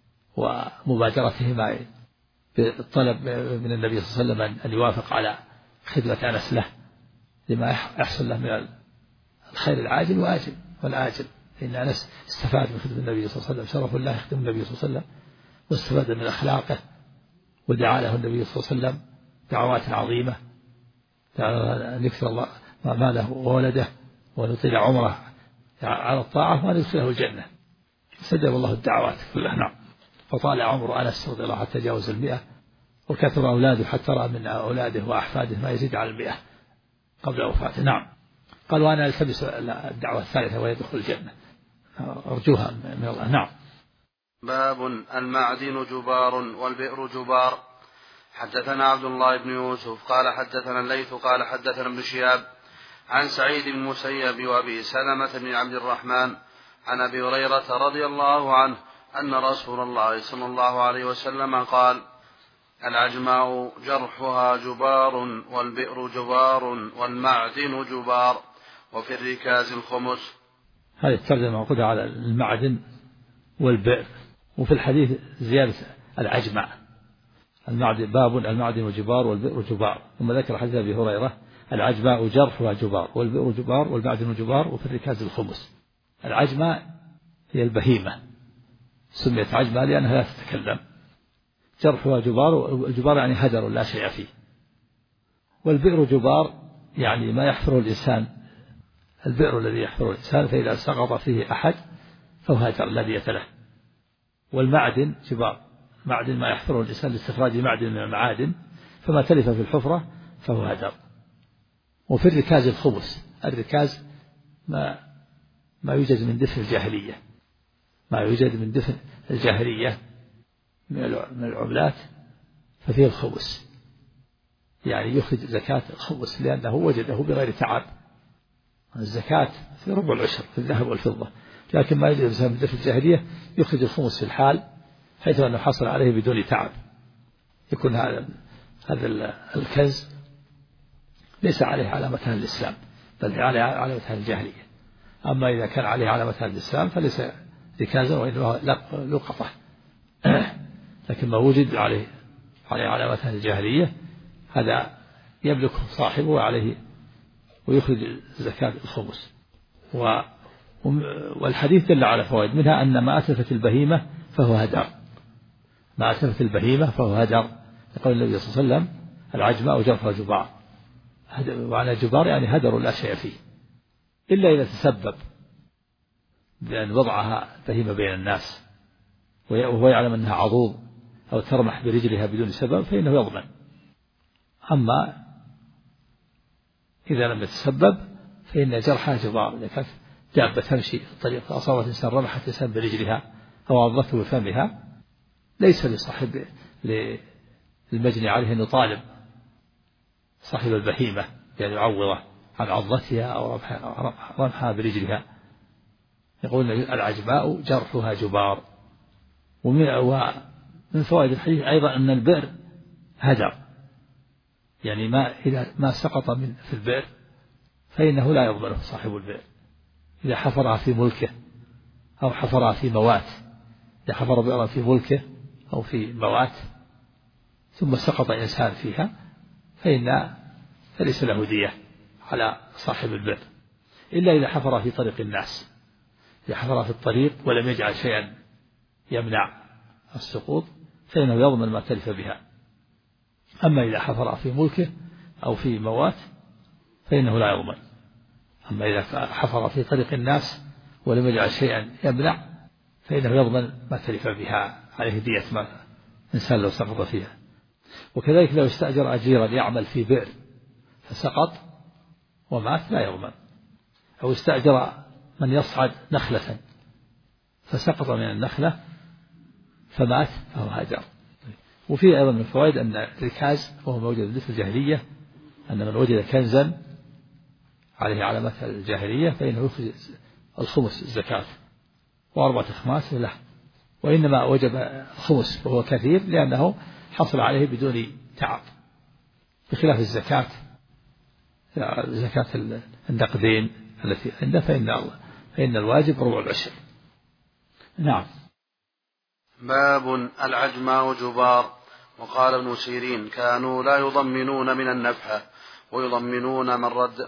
ومبادرتهما بالطلب من النبي صلى الله عليه وسلم أن يوافق على خدمة أنس له لما يحصل له من الخير العاجل والآجل. إن أنس استفاد من خدمة النبي صلى الله عليه وسلم، شرف الله يخدم النبي صلى الله عليه وسلم، واستفاد من أخلاقه، ودعا له النبي صلى الله عليه وسلم دعوات عظيمة أن يكثر الله ماله وولده ونطيل عمره على الطاعة وأن يدخله الجنة. استجاب الله الدعوات كلها. نعم. فطال عمر أنس رضي الله عنه حتى جاوز 100، وكثر أولاده حتى رأى من أولاده وأحفاده ما يزيد على 100 قبل وفاته. نعم. قال وأنا ألتمس الدعوة الثالثة ويدخل الجنة، أرجوها من الله. نعم. باب المعدن جبار والبئر جبار. حدثنا عبد الله بن يوسف قال حدثنا الليث قال حدثنا ابن شهاب عن سعيد بن المسيب وأبي سلمة بن عبد الرحمن عن أبي هريرة رضي الله عنه أن رسول الله صلى الله عليه وسلم قال العجماء جرحها جبار والبئر جبار والمعدن جبار وفي الركاز الخمس. هذه الترجمة موجودة على المعدن والبئر، وفي الحديث زيادة العجماء. المعدن باب المعدن جبار والبئر جبار. ثم ذكر حديث أبي هريرة العجماء جرحها جبار والبئر جبار والمعدن جبار وفي الركاز الخمس. العجماء هي البهيمة، سميت عجماء لأنها لا تتكلم. جرحها جبار، والجبار يعني هدر لا شيء فيه. والبئر جبار يعني ما يحفره الإنسان، البئر الذي يحفره الإنسان فإذا سقط فيه أحد فهو هدر لا دية له. والمعدن جبار، معدن ما يحفره الإنسان لاستخراج معدن من المعادن، فما تلف في الحفرة فهو هدر. وفي الركاز الخبث. الركاز ما يوجد من دفن الجاهلية، ما يوجد من دفن الجاهلية من العملات، ففيه الخبث، يعني يخرج زكاة الخبث لأنه وجده بغير تعب. الزكاة في ربع العشر في الذهب والفضة، لكن ما يوجد من دفن الجاهلية يخرج الخمس في الحال حيث أنه حصل عليه بدون تعب. يكون هذا الكنز ليس عليه علامة أهل الإسلام بل عليه علامة أهل الجاهلية. أما إذا كان عليه علامة أهل الإسلام فليس ركازا وإنما لقطة، لكن ما وجد عليه علامة أهل الجاهلية هذا يملكه صاحبه عليه ويخرج زكاة الخمس. والحديث دل على فوائد، منها أن ما أتلفت البهيمة فهو هدر، ما أتلفت البهيمة فهو هدر، يقول النبي صلى الله عليه وسلم العجماء جرحها جبار. وعلى جبار يعني هدر لا شيء فيه، إلا إذا تسبب بأن وضعها بهيمة بين الناس وهو يعلم أنها عضوض أو ترمح برجلها بدون سبب فإنه يضمن. أما إذا لم يتسبب فإن جرحها جبار. إذا كانت دابة تمشي في الطريق فأصابت إنسان رمحت إنسان برجلها أو عضته بفمها، ليس لصاحب للمجني عليه أن يطالب صاحب البهيمة يعني يعوضه عن عضتها أو رمحها برجلها. يقول العجماء جرحها جبار. ومن فوائد الحديث أيضا أن البئر هدر، يعني إذا ما سقط في البئر فإنه لا يضمنه صاحب البئر. إذا حفرها في ملكه أو حفرها في موات، إذا حفر بئرا في ملكه أو في موات ثم سقط إنسان فيها فليس له دية على صاحب البئر، إلا إذا حفر في طريق الناس. إذا حفر في الطريق ولم يجعل شيئا يمنع السقوط فإنه يضمن ما تلف بها. أما إذا حفر في ملكه أو في موات فإنه لا يضمن. أما إذا حفر في طريق الناس ولم يجعل شيئا يمنع فإنه يضمن ما تلف بها، عليه دية ما إنسان لو سقط فيها. وكذلك لو استأجر أجيرا يعمل في بئر فسقط ومات لا يضمن، أو استأجر من يصعد نخلة فسقط من النخلة فمات فهو هاجر. وفي أيضا من الفوائد أن الركاز وهو موجود في الجاهلية، أن من وجد كنزا عليه علامات الجاهلية فإنه يخرج الخمس الزكاة و4 أخماس له، وإنما وجب الخمس وهو كثير لأنه حصل عليه بدون تعب، بخلاف الزكاة زكاة النقدين التي عنده فإن الواجب ربع العشر. نعم. باب العجماء جبار. وقال ابن سيرين كانوا لا يضمنون من النفحة ويضمنون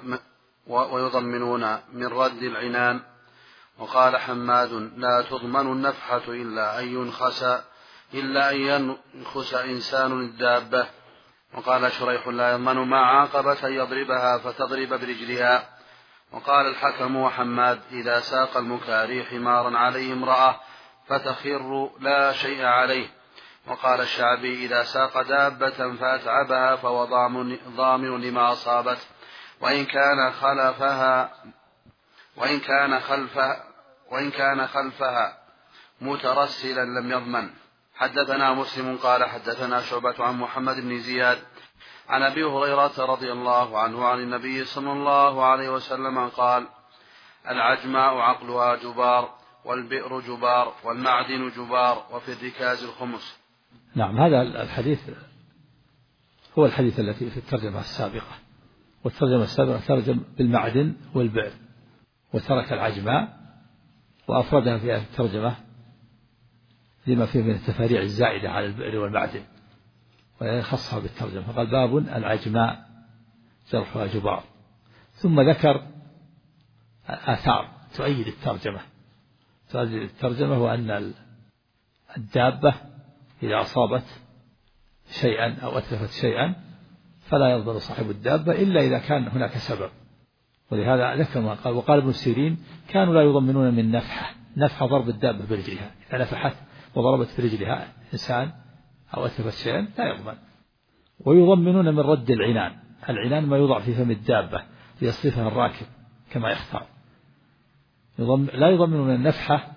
من رد العنان. وقال حماد لا تضمن النفحة إلا أن ينخس إنسان الدابة. وقال شريح لا يضمن ما عاقبت أن يضربها فتضرب برجلها. وقال الحكم وحماد إذا ساق المكاري حمارا عليه امرأة فتخر لا شيء عليه. وقال الشعبي إذا ساق دابة فأتعبها فهو ضامن لما أصابت وإن كان خلفها مترسلا لم يضمن. حدثنا مسلم قال حدثنا شعبة عن محمد بن زياد عن أبي هريرة رضي الله عنه عن النبي صلى الله عليه وسلم قال العجماء عقلها جبار والبئر جبار والمعدن جبار وفي الركاز الخمس. نعم. هذا الحديث هو الحديث الذي في الترجمة السابقة، والترجمة السابقة ترجم بالمعدن والبئر وترك العجماء وأفردها في الترجمة لما فيه من التفاريع الزائدة على البئر والمعدن ويخصها بالترجمة، فقال باب العجماء جرحها جبار، ثم ذكر آثار تؤيد الترجمة هو أن الدابة إذا أصابت شيئا أو أتلفت شيئا فلا يضمن صاحب الدابة إلا إذا كان هناك سبب. ولهذا ذكر ما قال. وقال ابن سيرين كانوا لا يضمنون من نفحة ضرب الدابة برجلها، إذا نفحت وضربت برجلها إنسان أو أتلفت شيئا لا يضمن. ويضمنون من رد العنان ما يوضع في فم الدابة ليصرفها الراكب كما يختار. لا يضمنون من النفحة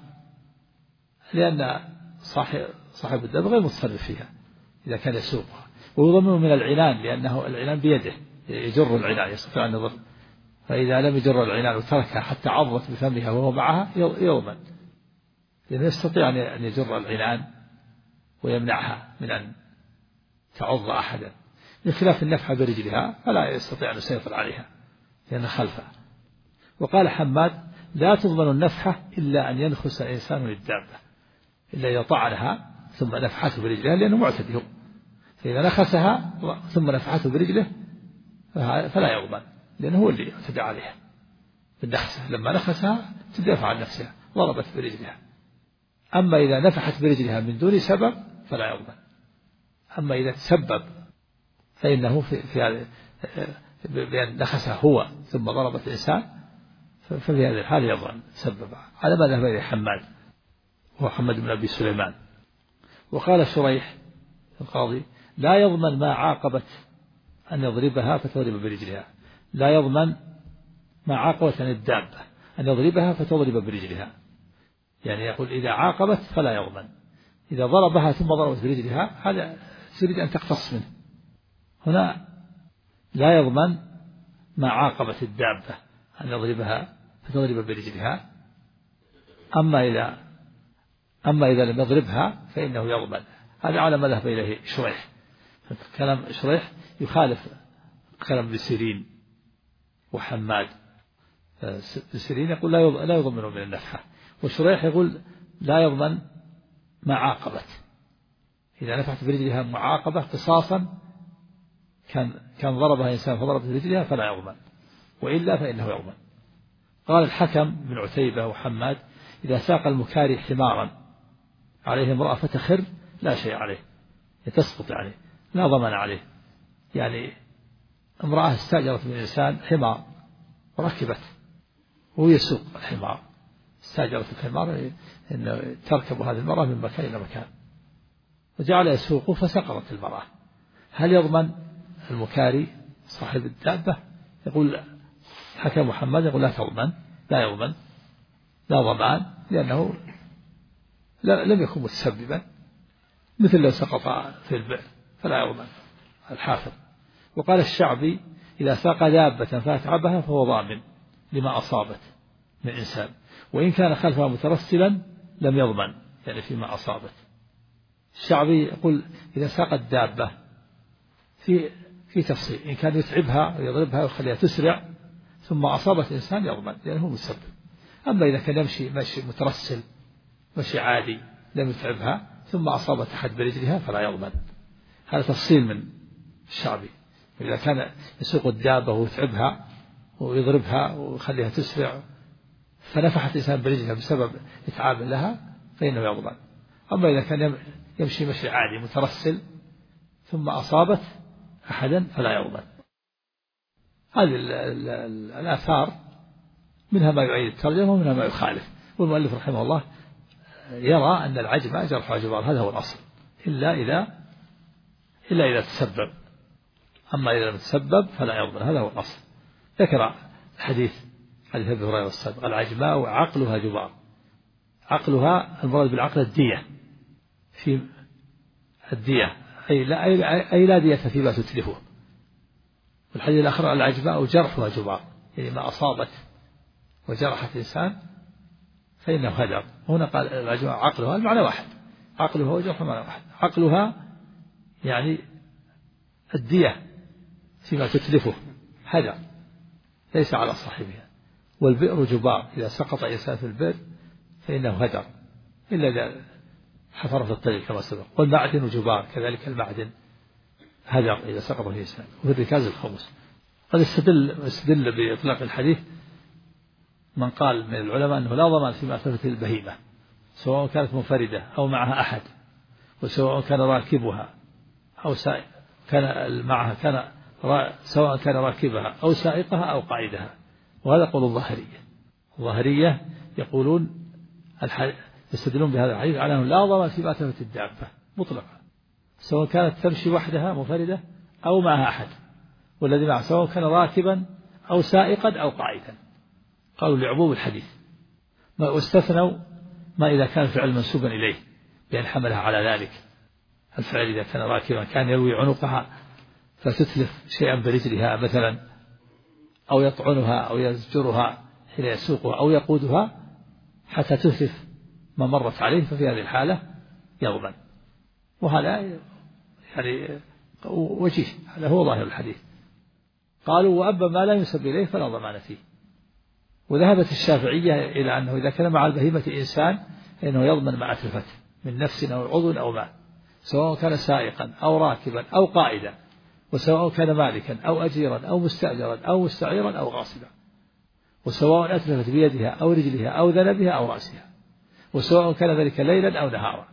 لأن صاحب الدابة غير متصرف فيها إذا كان يسوقها. ويضمنون من العنان لأنه العنان بيده يجر العنان يستطيع أن يضر، فإذا لم يجر العنان وتركها حتى عضت بفمها وهو معها يضمن، لأنه يستطيع أن يجر العنان ويمنعها من أن تعض أحدا، بخلاف النفحة برجلها فلا يستطيع أن يسيطر عليها لأنها خلفها. وقال حماد لا تضمن النفحة إلا أن ينخس إنسان للدابة، إلا إذا طعنها ثم نفحته برجلها لأنه معتدي، فإذا نخسها ثم نفحته برجله فلا يضمن لأنه هو اللي اعتدى عليها بالنخسة، لما نخسها تدافع عن نفسها ضربت برجلها. أما إذا نفحت برجلها من دون سبب فلا يضمن. أما إذا تسبب فإنه في بأن نخسها هو ثم ضربت الإنسان ففي هذه الحال يضمن سبب، على ما ذهب إليه حماد هو محمد بن أبي سليمان. وقال شريح القاضي لا يضمن ما عاقبت أن يضربها فتضرب برجلها، لا يضمن ما عاقبت عن الدابة أن يضربها فتضرب برجلها، يعني يقول إذا عاقبت فلا يضمن، إذا ضربها ثم ضربت برجلها هذا تريد أن تقتص منه. هنا لا يضمن ما عاقبت الدابة أن يضربها فتضرب برجلها، أما إذا لم يضربها فإنه يضمن. هذا على ما ذهب إليه شريح. كلام شريح يخالف كلام ابن سيرين وحماد. ابن سيرين يقول لا يضمن من النفحة، وشريح يقول لا يضمن ما عاقبت، إذا نفحت برجلها معاقبة قصاصا كان ضربها إنسان فضربت برجلها فلا يضمن، وإلا فإنه يضمن. قال الحكم بن عتيبة وحماد إذا ساق المكاري حمارا عليه امرأة فتخر لا شيء عليه، تسقط عليه لا ضمن عليه. يعني امرأة استأجرت من إنسان حمار وركبت وهو يسوق الحمار، استأجرت الحمار أن تركب هذه المرأة من مكان إلى مكان، وجعل يسوقه فسقطت المرأة، هل يضمن المكاري صاحب الدابة؟ يقول حكم محمد يقول لا تضمن، لا يضمن، لا ضمان، لأنه لم يكن متسببا، مثل لو سقط في البئر فلا يضمن الحافظ. وقال الشعبي إذا ساق دابة فأتعبها فهو ضامن لما أصابت من إنسان، وإن كان خلفها مترسلا لم يضمن، يعني فيما أصابت. الشعبي يقول إذا ساق الدابة في تفصيل، إن كان يتعبها ويضربها ويخليها تسرع ثم أصابت إنسان يضمن لأنه مسبب. أما إذا كان يمشي مشي مترسل مشي عادي لم يتعبها ثم أصابت أحد برجلها فلا يضمن. هذا تفصيل من الشعبي. إذا كان يسوق الدابة ويتعبها ويضربها ويخليها تسرع فنفحت إنسان برجلها بسبب إتعاب لها فإنه يضمن. أما إذا كان يمشي مشي عادي مترسل ثم أصابت أحدا فلا يضمن. هذه الآثار منها ما يعيد الترجمة ومنها ما يخالف. والمؤلف رحمه الله يرى أن العجم جرح جبار، هذا هو الأصل، إلا إذا تسبب. أما إذا لم تسبب فلا يضمن، هذا هو الأصل. ذكر حديث أبي هريرة السابق العجماء عقلها جبار. عقلها المراد بالعقل الدية، في الدية أي لا دية فيما تتلفه. والحديث الآخر العجماء جرحها جبار، يعني ما أصابت وجرحت إنسان فإنه هدر. هنا قال العجماء عقلها المعنى واحد، عقلها وجرحها معنى واحد. عقلها يعني الدية فيما تتلفه، هدر ليس على صاحبها. والبئر جبار، إذا سقط إنسان في البئر فإنه هدر إلا إذا حفر في الطريق كما سبق. والمعدن جبار، كذلك المعدن هدر إذا سقط فيه إنسان. وفي الركاز الخمس. قد استدل بإطلاق الحديث من قال من العلماء أنه لا ضمان فيما أتلفت البهيمة سواء كانت منفردة أو معها أحد، وسواء كان راكبها أو سائق كان معها سواء كان راكبها أو سائقها أو قائدها. وهذا قول الظاهرية يقولون يستدلون بهذا الحديث على أنه لا ضمان فيما أتلفت الدابة مطلقا، سواء كانت تمشي وحدها منفردة أو معها أحد، والذي معه سواء كان راكبا أو سائقا أو قائدا. قالوا لعموم الحديث. واستثنوا ما إذا كان الفعل منسوبا إليه بأن حملها على ذلك. الفعل إذا كان راكبا كان يروي عنقها فتتلف شيئا برجلها مثلا، أو يطعنها أو يزجرها حين يسوقها أو يقودها حتى تتلف ما مرت عليه، ففي هذه الحالة يضمن. وهذا يعني وجيه، هذا هو ظاهر الحديث. قالوا وأما ما لا ينسب إليه فلا ضمان فيه. وذهبت الشافعية إلى أنه إذا كان مع البهيمة إنسان فإنه يضمن ما أتلفته من نفس أو عضو أو مال، سواء كان سائقا أو راكبا أو قائدا، وسواء كان مالكا أو أجيرا أو مستأجرا أو مستعيرا أو غاصبا، وسواء أتلفت بيدها أو رجلها أو ذنبها أو رأسها، وسواء كان ذلك ليلا أو نهارا.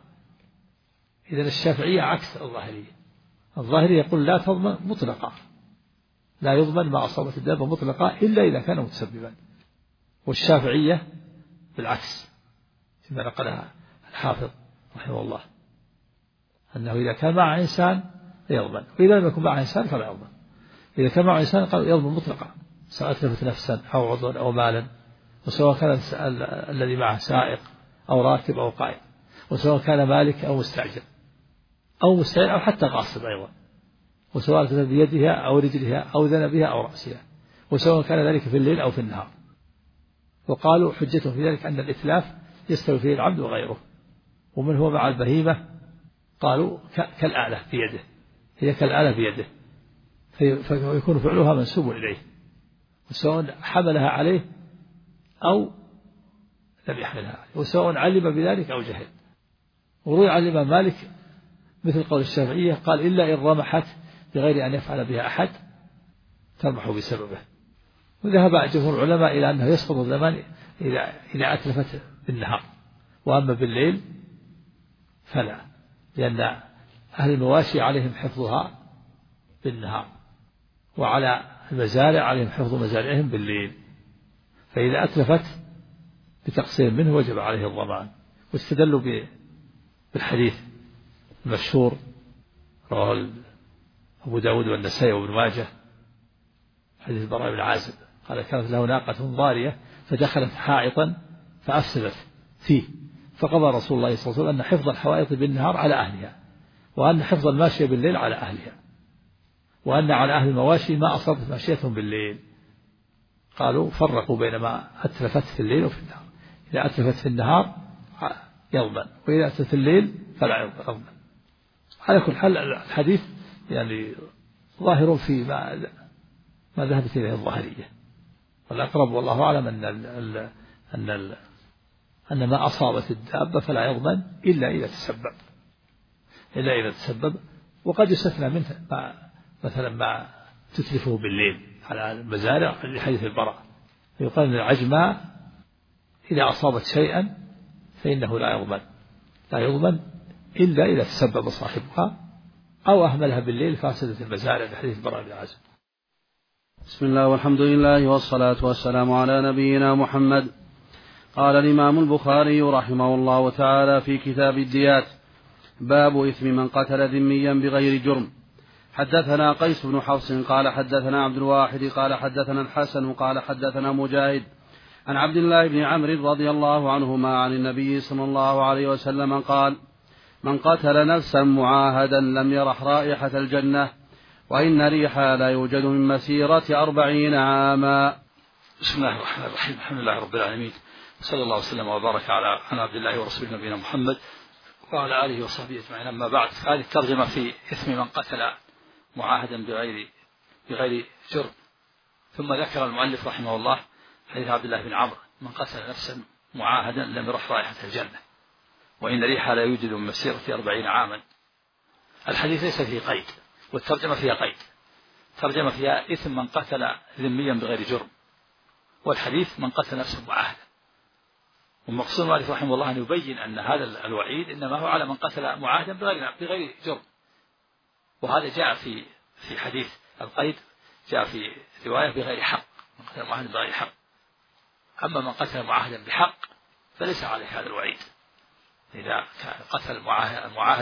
إذن الشافعية عكس الظاهرية. الظاهرية يقول لا تضمن مطلقا، لا يضمن ما أصابت الدابة مطلقا إلا إذا كان متسببا. والشافعية بالعكس فيما نقلها الحافظ رحمه الله، أنه إذا كان مع إنسان يضمن، وإذا لم يكن مع إنسان فلا يضمن. إذا كان مع إنسان قال يضمن مطلقا، سواء أتلفت نفسا أو عضوا أو مالا، وسواء كان الذي معه سائق أو راكب أو قائد، وسواء كان مالك أو مستعجل أو مستعير أو حتى غاصب أيضا، وسواء كان بيدها أو رجلها أو ذنبها أو رأسها، وسواء كان ذلك في الليل أو في النهار. وقالوا حجتهم في ذلك أن الإتلاف يستوي فيه العبد وغيره. ومن هو مع البهيمة قالوا كالآلة بيده، هي كالآلة بيده، فيكون فعلها منسوب إليه، وسواء حملها عليه أو لم يحملها عليه، وسواء علم بذلك أو جهل. وروي عن الإمام مالك مثل قول الشافعية قال إلا إن رمحت بغير أن يفعل بها أحد تربح بسببه. وذهب جمهور العلماء إلى أنه يسقط الزمان إذا أتلفت بالنهار، وأما بالليل فلا، لأن أهل المواشي عليهم حفظها بالنهار، وعلى المزارع عليهم حفظ مزارعهم بالليل، فإذا أتلفت بتقصير منه وجب عليه الضمان. واستدلوا بالحديث المشهور رواه أبو داود والنسائي وابن ماجه حديث البراء بن عازب قال كانت له ناقة ضارية فدخلت حائطا فأفسدت فيه، فقضى رسول الله صلى الله عليه وسلم أن حفظ الحوائط بالنهار على أهلها، وأن حفظ الماشية بالليل على أهلها، وأن على أهل المواشي ما أصابت ماشيتهم بالليل. قالوا فرقوا بين ما أتلفت في الليل وفي النهار، إذا أتلفت في النهار يضمن، وإذا أتلفت في الليل فلا يضمن. على كل حال الحديث يعني ظاهر في ما ذهبت إليه الظاهرية، والأقرب والله أعلم أن ما أصابت الدابة فلا يضمن إلا إذا تسبب، وقد يستثنى منه مثلا ما تتلفه بالليل على المزارع لحديث البراء، يقال أن العجماء إذا أصابت شيئا فإنه لا يضمن إلا إذا تسبب صاحبها أو أهملها بالليل فاسدت المزارع لحديث البراء بن عازب. بسم الله والحمد لله والصلاة والسلام على نبينا محمد. قال الإمام البخاري رحمه الله تعالى في كتاب الديات: باب إثم من قتل ذميا بغير جرم. حدثنا قيس بن حفص قال حدثنا عبد الواحد قال حدثنا الحسن قال حدثنا مجاهد عن عبد الله بن عمرو رضي الله عنهما عن النبي صلى الله عليه وسلم قال: من قتل نفسا معاهدا لم يرح رائحة الجنة، وإن ريحها لا يوجد من مسيرة 40 عاما. بسم الله الرحمن الرحيم، الحمد لله رب العالمين، صلى الله وسلم وبارك على عبد الله ورسوله نبينا محمد وعلى آله وصحبه أجمعين. أما بعد، هذه الترجمة في إثم من قتل معاهدا بغير جرم. ثم ذكر المؤلف رحمه الله حديث عبد الله بن عمرو: من قتل نفسا معاهدا لم يرح رائحة الجنة، وإن ريحها لا يوجد من مسيرة 40 عاما. الحديث ليس فيه قيد، والترجمة فيها قيد. ترجمة فيها إثم من قتل ذميا بغير جرم، والحديث من قتل نفسا معاهدا. والمقصود المؤلف رحمه الله أن يبين أن هذا الوعيد إنما هو على من قتل معاهدا بغير جرم، وهذا جاء في حديث القيد، جاء في رواية بغير حق، من قتل معاهدا بغير حق. أما من قتل معاهدا بحق فليس عليه هذا الوعيد. إذا قتل المعاهد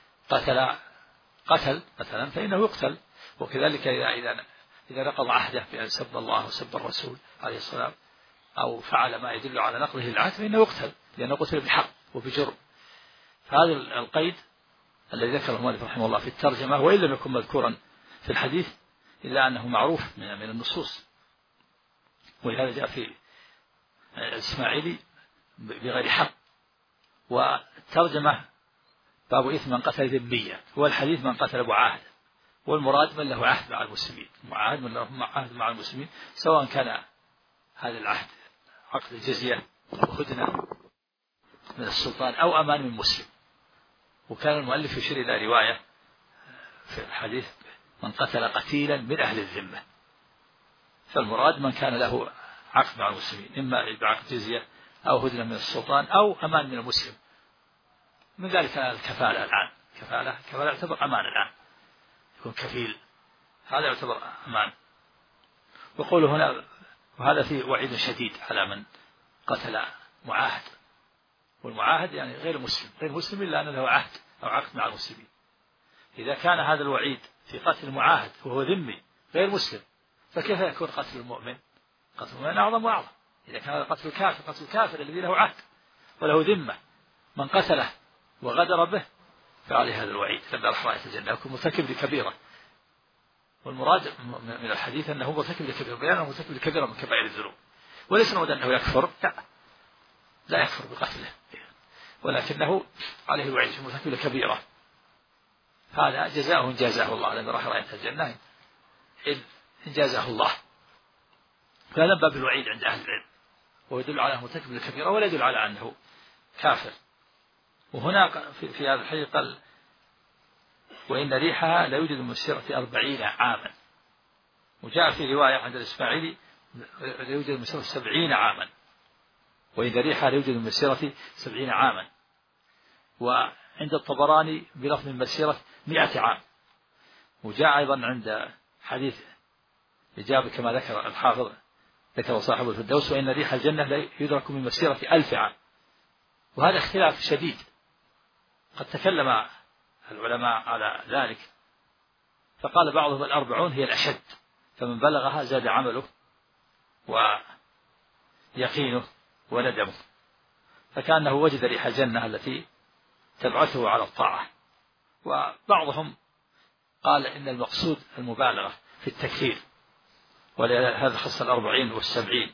قتل مثلا فإنه يقتل، وكذلك إذا نقض عهده بأن سب الله وسب الرسول عليه الصلاة والسلام أو فعل ما يدل على نقضه العهد فإنه يقتل، لأنه قتل بحق وبجرم. فهذا القيد الذي ذكره المؤلف رحمه الله في الترجمة، وإن لم يكن مذكورا في الحديث إلا أنه معروف من النصوص. ولهذا جاء في الإسماعيلي بغير حق. والترجمة: باب إثم من قتل ذميا، هو الحديث من قتل معاهد، والمراد من له عهد مع المسلمين، معاهد من له عهد مع المسلمين، سواء كان هذا العهد عقد الجزية أو هدنة من السلطان أو أمان من مسلم. وكان المؤلف يشير إلى رواية في الحديث: من قتل قتيلا من أهل الذمة. فالمراد من كان له عقد مع المسلمين، إما بعقد جزية أو هدنة من السلطان أو أمان من المسلم. من ذلك الكفالة الآن، كفالة يعتبر أمان الآن، يكون كفيل، هذا يعتبر أمان. وقوله هنا: وهذا فيه وعيد شديد على من قتل معاهد. والمعاهد يعني غير مسلم إلا أن له عهد أو عقد مع المسلمين. إذا كان هذا الوعيد في قتل المعاهد وهو ذمي غير مسلم، فكيف يكون قتل المؤمن؟ قتل المؤمن أعظم وأعظم. إذا كان قتل الكافر الذي له عهد وله ذمة، من قتله وغدر به فعليه هذا الوعيد، لم يرح رائحة الجنة، يكون مرتكب لكبيرة. والمراد من الحديث أنه مرتكب لكبيرة، بيانه مرتكب لكبيرة من كبائر الذنوب، وليس المراد أنه يكفر، لا يكفر بقتله، ولكنه عليه الوعيد مرتكب لكبيرة. هذا جزاؤه إن جازاه الله، لم يرح رائحة الجنة إن جازاه الله. فهذا باب الوعيد عند أهل العلم، ويدل على مرتكب لكبيرة ولا يدل على أنه كافر. وهنا في هذا الحديث قال: وإن ريحها لا يوجد من مسيرة 40 عاما. وجاء في رواية عند الإسماعيلي: لا يوجد من مسيرة 70 عاما. وإن ريحها لا يوجد من مسيرة 70 عاما. وعند الطبراني بلفظ من مسيرة 100 عام. وجاء أيضا عند حديث إجابة كما ذكر الحافظ، ذكر صاحب الفردوس: وإن ريح الجنة لا يدرك من مسيرة 1000 عام. وهذا اختلاف شديد، قد تكلم العلماء على ذلك، فقال بعضهم 40 هي الأشد، فمن بلغها زاد عمله ويقينه وندمه، فكأنه وجد ريح الجنة التي تبعثه على الطاعة. وبعضهم قال إن المقصود المبالغة في التكفير، ولهذا خص 40 و70.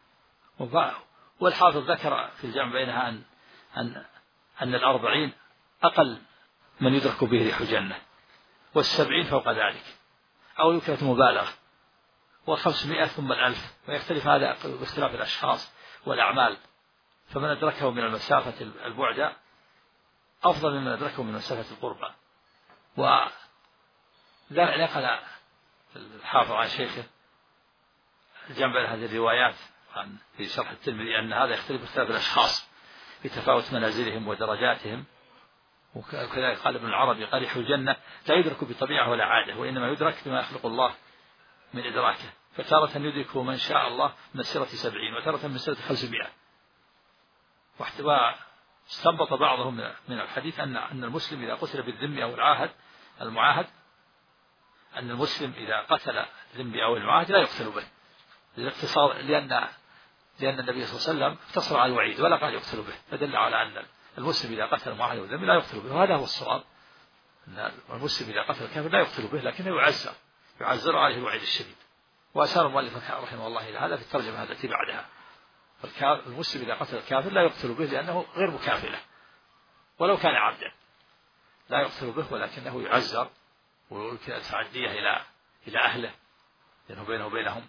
والحافظ ذكر في الجمع بينها أن 40 أقل من يدرك به ريح الجنة، 70 فوق ذلك، أو يكرة مبالغة، 500 ثم 1000، ويختلف هذا باختلاف الأشخاص والأعمال، فمن أدركه من المسافة البعدة أفضل ممن أدركه من مسافة القربى. ونقل الحافظ عن شيخه جنب هذه الروايات في شرح الترمذي أن هذا يختلف باختلاف الأشخاص في تفاوت منازلهم ودرجاتهم. وكذلك قال ابن العربي قريح الجنة لا يدرك بطبيعة ولا عادة، وإنما يدرك بما يخلق الله من إدراكه، فتارة يدركه من شاء الله مسيرة 70، وتارة مسيرة 500. واستنبط بعضهم من الحديث أن المسلم إذا قتل بالذم أو المعاهد أن المسلم إذا قتل الذم أو المعاهد لا يقتل به، لأن النبي صلى الله عليه وسلم اقتصر على الوعيد ولا قال يقتل به، فدل على أن المسلم إذا قتل المعاهد والذم لا يقتل به. وهذا هو الصواب، أن المسلم إذا قتل الكافر لا يقتل به، لكنه يعزر عليه الوعيد الشديد. وأشار المؤلف رحمه الله إلى هذا في الترجمة التي بعدها. المسلم إذا قتل الكافر لا يقتل به لأنه غير مكافئ له، ولو كان عبدا لا يقتل به، ولكنه يعزر ويمكن التعدية إلى أهله، لأنه بينه وبينهم،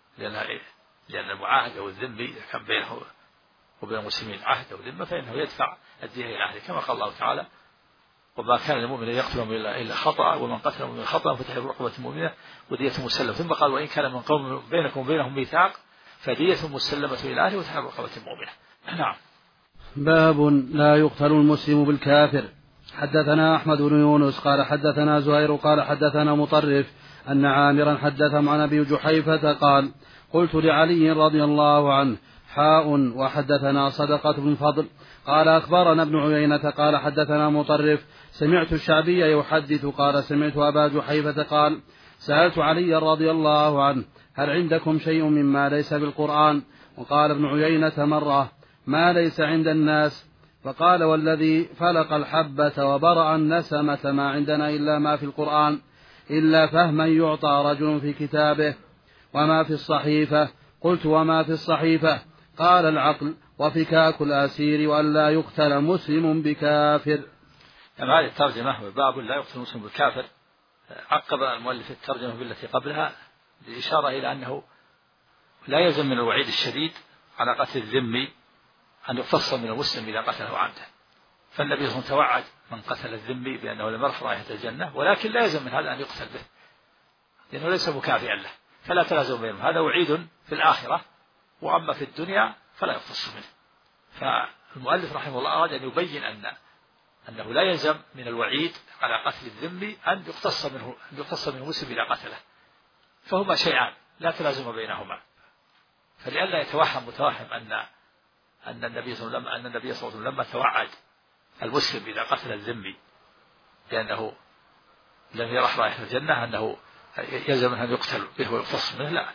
لأن المعاهد أو الذمي إذا كان بينه وبين المسلمين عهد أو ذمة فإنه يدفع الدية إلى أهله، كما قال الله تعالى: وما كان المؤمن يقتلهم إلا خطأ، ومن قتلهم من خطأ فتحرير رقبة مؤمنة ودية مسلمة. ثم قال: وإن كان من قوم بينكم وبينهم ميثاق فدية مسلمة إلى أهله وتحرير رقبة مؤمنة. نعم. باب لا يقتل المسلم بالكافر. حدثنا أحمد بن يونس قال حدثنا زهير قال حدثنا مطرف أن عامرا حدثهم عن أبي جحيفة قال: قلت لعلي رضي الله عنه: وحدثنا صدقة بن فضل قال أخبرنا ابن عيينة قال حدثنا مطرف سمعت الشعبي يحدث قال سمعت أبا جحيفة قال: سألت علي رضي الله عنه: هل عندكم شيء مما ليس بالقرآن؟ وقال ابن عيينة مرة: ما ليس عند الناس. فقال: والذي فلق الحبة وبرأ النسمة ما عندنا إلا ما في القرآن، إلا فهما يعطى رجل في كتابه. وما في الصحيفة؟ قلت: وما في الصحيفة؟ قال: العقل وفكاك الأسير وأن لا يقتل مسلم بكافر. هذه الترجمة باب لا يقتل مسلم بالكافر. عقب المؤلف الترجمة بالتي قبلها للإشارة إلى أنه لا يلزم من الوعيد الشديد على قتل الذمي أن يقتص من المسلم إذا قتله عمدا، فالنبي صلى الله عليه وسلم توعد من قتل الذمي بأنه لم يرح رائحة الجنة، ولكن لا يلزم من هذا أن يقتل به لأنه ليس مكافئا له، فلا تلازم بينهم. هذا وعيد في الآخرة، وأما في الدنيا فلا يقتص منه. فالمؤلف رحمه الله أراد أن يبين أنه لا يلزم من الوعيد على قتل الذمي أن يقتص منه مسلم إذا قتله، فهما شيئان لا تلازم بينهما. فلئلا يتوهم متوهم أن النبي صلى الله عليه وسلم لما توعد المسلم إذا قتل الذمي لأنه لم يرح رائحة الجنة أنه يلزم أن يقتل به ويقتص منه، لا،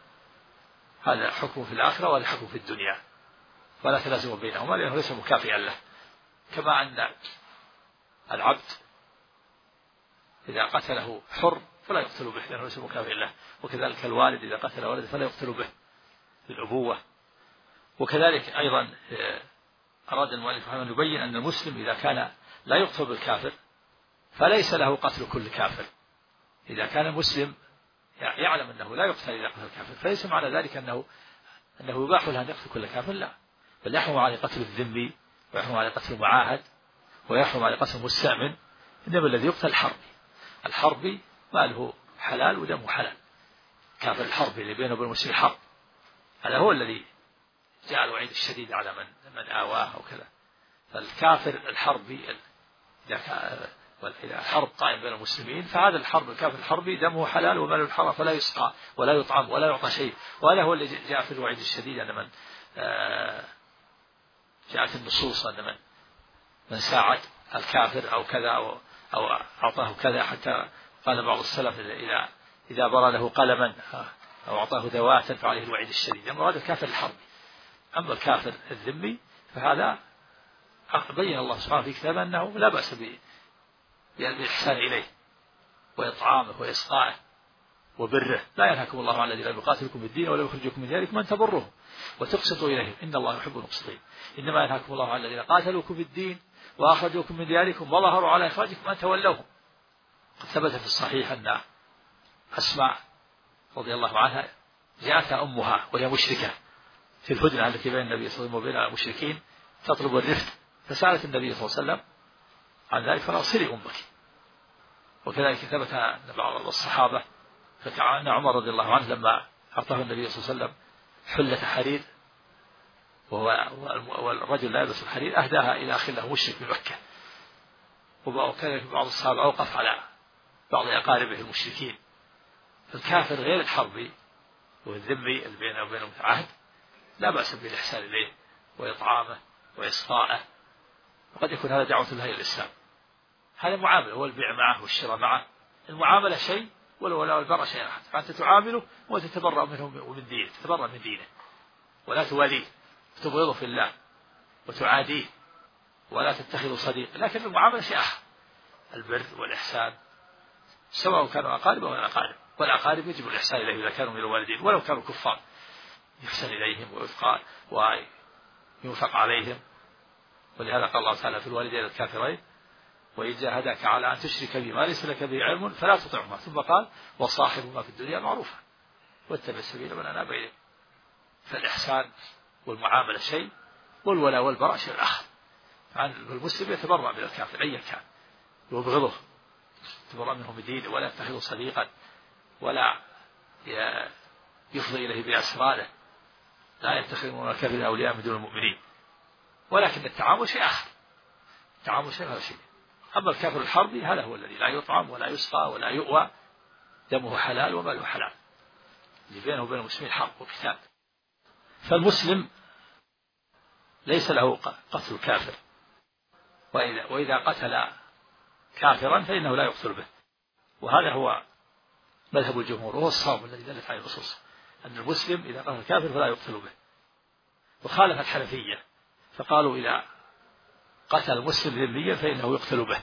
هذا حكم في الآخرة وهذا حكم في الدنيا، ولا تلازم بينهما لأنه ليس مكافئا له. كما أن العبد إذا قتله حر فلا يقتل به لأنه ليس مكافئا له، وكذلك الوالد إذا قتل ولده فلا يقتل به للأبوة. وكذلك أيضا أراد المؤلف أن يبين أن المسلم إذا كان لا يقتل بالكافر فليس له قتل كل كافر. إذا كان المسلم يعلم أنه لا يقتل إذا قتل الكافر فليس معنى ذلك أنه يباح له أن يقتل كل كافر، لا، بل يحرم عليه قتل الذمي، ويحرم عليه قتل المعاهد، ويحرم عليه قتل المستأمن. إنما الذي يقتل الحربي ماله حلال ودمه حلال، كافر الحربي اللي بينه وبين المسلمين حرب، هذا هو الذي جاء الوعيد الشديد على من آواه أو كذا. فالكافر الحربي إذا حرب قائم بين المسلمين فهذا الكافر الحربي دمه حلال وماله الحرام، فلا يسقى ولا يطعم ولا يعطى شيء. وهذا هو الذي جاء في الوعيد الشديد أن من جاءت النصوص أن من ساعد الكافر أو كذا أو أعطاه كذا حتى قال بعض السلف إذا برى له قلما أو أعطاه دواء فعليه الوعيد الشديد. أما هذا الكافر الحربي. أما الكافر الذمي فهذا بين الله سبحانه في كتابه أنه لا بأس بالإحسان إليه وإطعامه وإسقائه وبره. لا ينهاكم الله عن الذين يقاتلكم بالدين ولا يخرجكم من دياركم أن تبروهم وتقسطوا إليهم إن الله يحب المقسطين. إنما ينهاكم الله عن الذين قاتلوكم بالدين وأخرجوكم من دياركم وظهروا على إخراجكم أن تولوهم. قد ثبت في الصحيح أن أسماء رضي الله عنها جاءتها أمها وهي مشركة في الهدنة التي بين النبي صلى الله عليه وسلم وبين المشركين تطلب الرفق، فسألت النبي صلى الله عليه وسلم عن ذلك فقال صلي أمك. وكذلك ثبت أن بعض الصحابة فكان عمر رضي الله عنه لما أعطاه النبي صلى الله عليه وسلم حلة حرير والرجل لا يلبس الحرير أهداها إلى أخ له مشرك من مكة. وكذلك بعض الصحابة أوقف على بعض أقاربه المشركين. فالكافر غير الحربي والذمي اللي بينه وبينه عهد لا بأس بالإحسان إليه وإطعامه وإسقائه، وقد يكون هذا دعوة له إلى الإسلام. هذا معاملة، هو البيع معه والشراء معه. المعاملة شيء والولاء والبراء شيء آخر. فأنت تعامله وتتبرأ منه ومن دينه، تتبرأ من دينه ولا تواليه وتبغضه في الله وتعاديه ولا تتخذه صديق. لكن المعاملة شيء آخر، البر والإحسان سواء كانوا أقارب أو أقارب. والأقارب يجب الإحسان إليهم إذا كانوا من الوالدين ولو كانوا كفار، يحسن إليهم وينفق عليهم. ولهذا قال الله تعالى في الوالدين الكافرين وإن جاهداك على أن تشرك بي ما ليس لك به علم فلا تطعهما، ثم قال وصاحبهما في الدنيا معروفا واتبع سبيل من أناب إليه. فالإحسان والمعاملة شيء والولاء والبراء شيء آخر. المسلم يتبرأ من الكافر أيا كان، يبغضه يتبرأ منه بدينه ولا يتخذه صديقا ولا يفضي إليه بأسراره، لا يتخذ من الكافرين أولياء من دون المؤمنين. ولكن التعامل شيء آخر، التعامل شيء هذا شيء. أما الكافر الحربي هذا هو الذي لا يطعم ولا يسقى ولا يؤوى، دمه حلال وماله حلال، اللي بينه وبين المسلمين حرب وقتال. فالمسلم ليس له قتل الكافر، وإذا قتل كافرا فإنه لا يقتل به. وهذا هو مذهب الجمهور وهو الصواب الذي دلت عليه النصوص، أن المسلم إذا قتل الكافر فلا يقتل به. وخالف الحنفية فقالوا إذا قتل المسلم ذميا فإنه يقتل به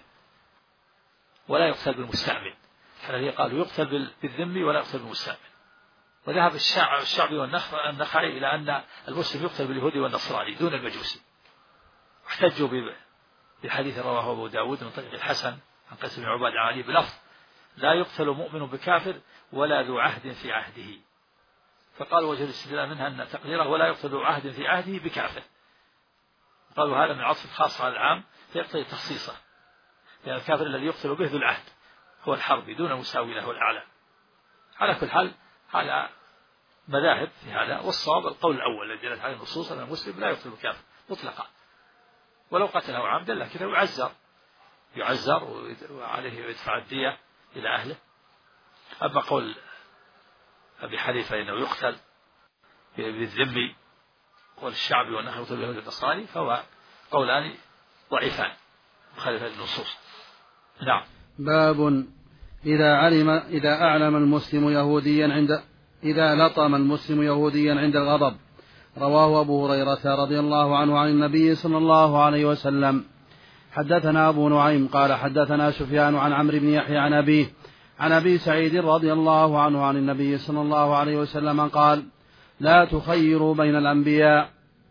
ولا يقتل بالمستعمل. الحنفية قالوا يقتل بالذمي ولا يقتل بالمستعمل. وذهب الشعبي والنخعي إلى أن المسلم يقتل باليهودي والنصراني دون المجوسي. واحتجوا بحديث رواه أبو داود من طريق الحسن عن قيس بن عباد عن علي بلفظ لا يقتل مؤمن بكافر ولا ذو عهد في عهده. فقالوا وجه الاستدلال منها أن تقديره ولا يقتل ذو عهد في عهده بكافر. قالوا هذا من عطف خاص على العام فيقتضي تخصيصه، لأن الكافر الذي يقتل به ذو العهد هو الحربي دون مساوي له الأعلى. على كل حال هذا مذاهب في هذا، والصواب القول الأول الذي دلت عليه النصوص أن المسلم لا يقتل الكافر مطلقا، ولو قتله عمدا لكنه يعزر وعليه يدفع الدية إلى أهله. أما قول أبي حنيفة إنه يقتل بالذمي والشعبي وأنه يقتل باليهود والنصراني فهو قولان ضعيفان مخالفان للنصوص. نعم. باب إذا أعلم المسلم يهوديا إذا لطم المسلم يهوديا عند الغضب. رواه أبو هريرة رضي الله عنه عن النبي صلى الله عليه وسلم. حدثنا أبو نعيم قال حدثنا سفيان عن عمرو بن يحيى عن أبي سعيد رضي الله عنه عن النبي صلى الله عليه وسلم قال لا تخيروا بين الأنبياء.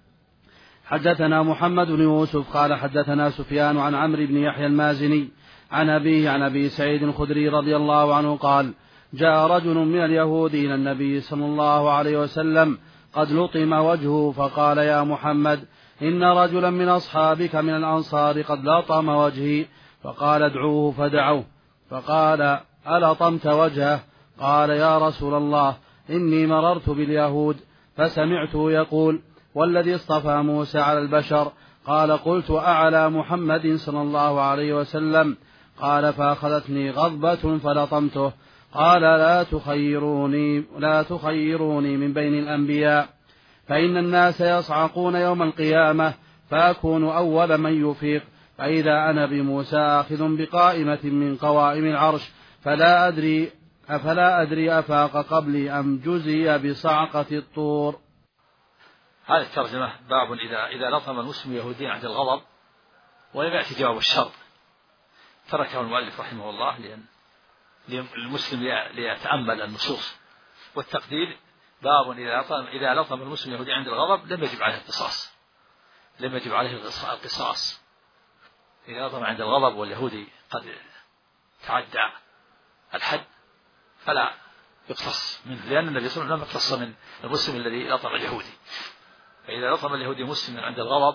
حدثنا محمد بن يوسف قال حدثنا سفيان عن عمرو بن يحيى المازني عن أبيه عن أبي سعيد الخدري رضي الله عنه قال جاء رجل من اليهود إلى النبي صلى الله عليه وسلم قد لطم وجهه فقال يا محمد إن رجلا من أصحابك من الأنصار قد لطم وجهي. فقال ادعوه فدعوه. فقال ألطمت وجهه؟ قال يا رسول الله إني مررت باليهود فسمعته يقول والذي اصطفى موسى على البشر. قال قلت أعلى محمد صلى الله عليه وسلم؟ قال فأخذتني غضبة فلطمته. قال لا تخيروني من بين الأنبياء، فإن الناس يصعقون يوم القيامة فأكون أول من يفيق، فإذا أنا بموسى آخذ بقائمة من قوائم العرش فلا أدري أفاق قبلي أم جزي بصعقة الطور. هذه الترجمة باب إذا لطم المسلم يهوديا عند الغضب ولم يأتي جواب الشرط تركه المؤلف رحمه الله لأن المسلم ليتأمل النصوص. والتقدير باب إذا لطم المسلم يهوديا عند الغضب لم يجب عليه القصاص، لم يجب عليه القصاص. إذا لطم عند الغضب واليهودي قد تعدى الحد فلا يقتص منه، لأن النبي صلى الله عليه وسلم لم يقتص من المسلم الذي لطم اليهودي. فإذا لطم اليهودي مسلم عند الغضب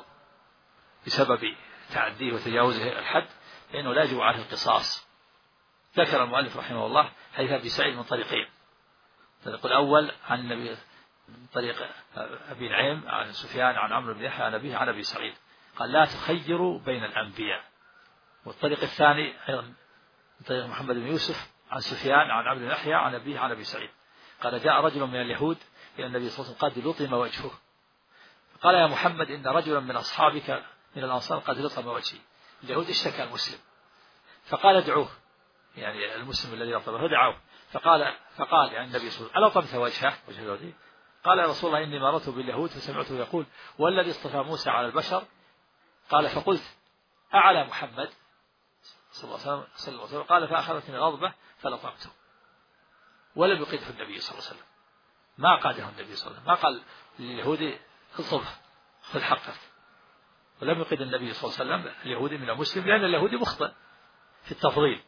بسبب تعديه وتجاوزه الحد فإنه لا يجب عليه القصاص. ذكر المؤلف رحمه الله حديث أبي سعيد من طريقين. الطريق الأول عن النبي من طريق أبي نعيم عن سفيان عن عمرو بن يحيى عن أبيه عن أبي سعيد قال لا تخيروا بين الأنبياء. والطريق الثاني أيضا من طريق محمد بن يوسف عن سفيان عن عمرو بن يحيى عن أبيه عن أبي سعيد قال جاء رجل من اليهود إلى النبي صلى الله عليه وسلم قد لطم وجهه قال يا محمد إن رجلا من أصحابك من الأنصار قد لطم وجهي. اليهود اشتكى المسلم فقال ادعوه، يعني المسلم الذي لطمه دعوه. فقال يعني النبي صلى الله عليه وسلم ألطمت وجه اليهودي؟ قال يا رسول الله إني مررت باليهود فسمعته يقول والذي اصطفى موسى على البشر. قال فقلت أعلى محمد صلى الله عليه وسلم. قال فأخذتني غضبة فلطمته. ولم يقده النبي صلى الله عليه وسلم، ما قاده النبي صلى الله عليه وسلم، ما قال لليهودي اطلبه خذ حقك. ولم يقد النبي صلى الله عليه وسلم اليهودي من المسلم لأن اليهودي مخطئ في التفضيل،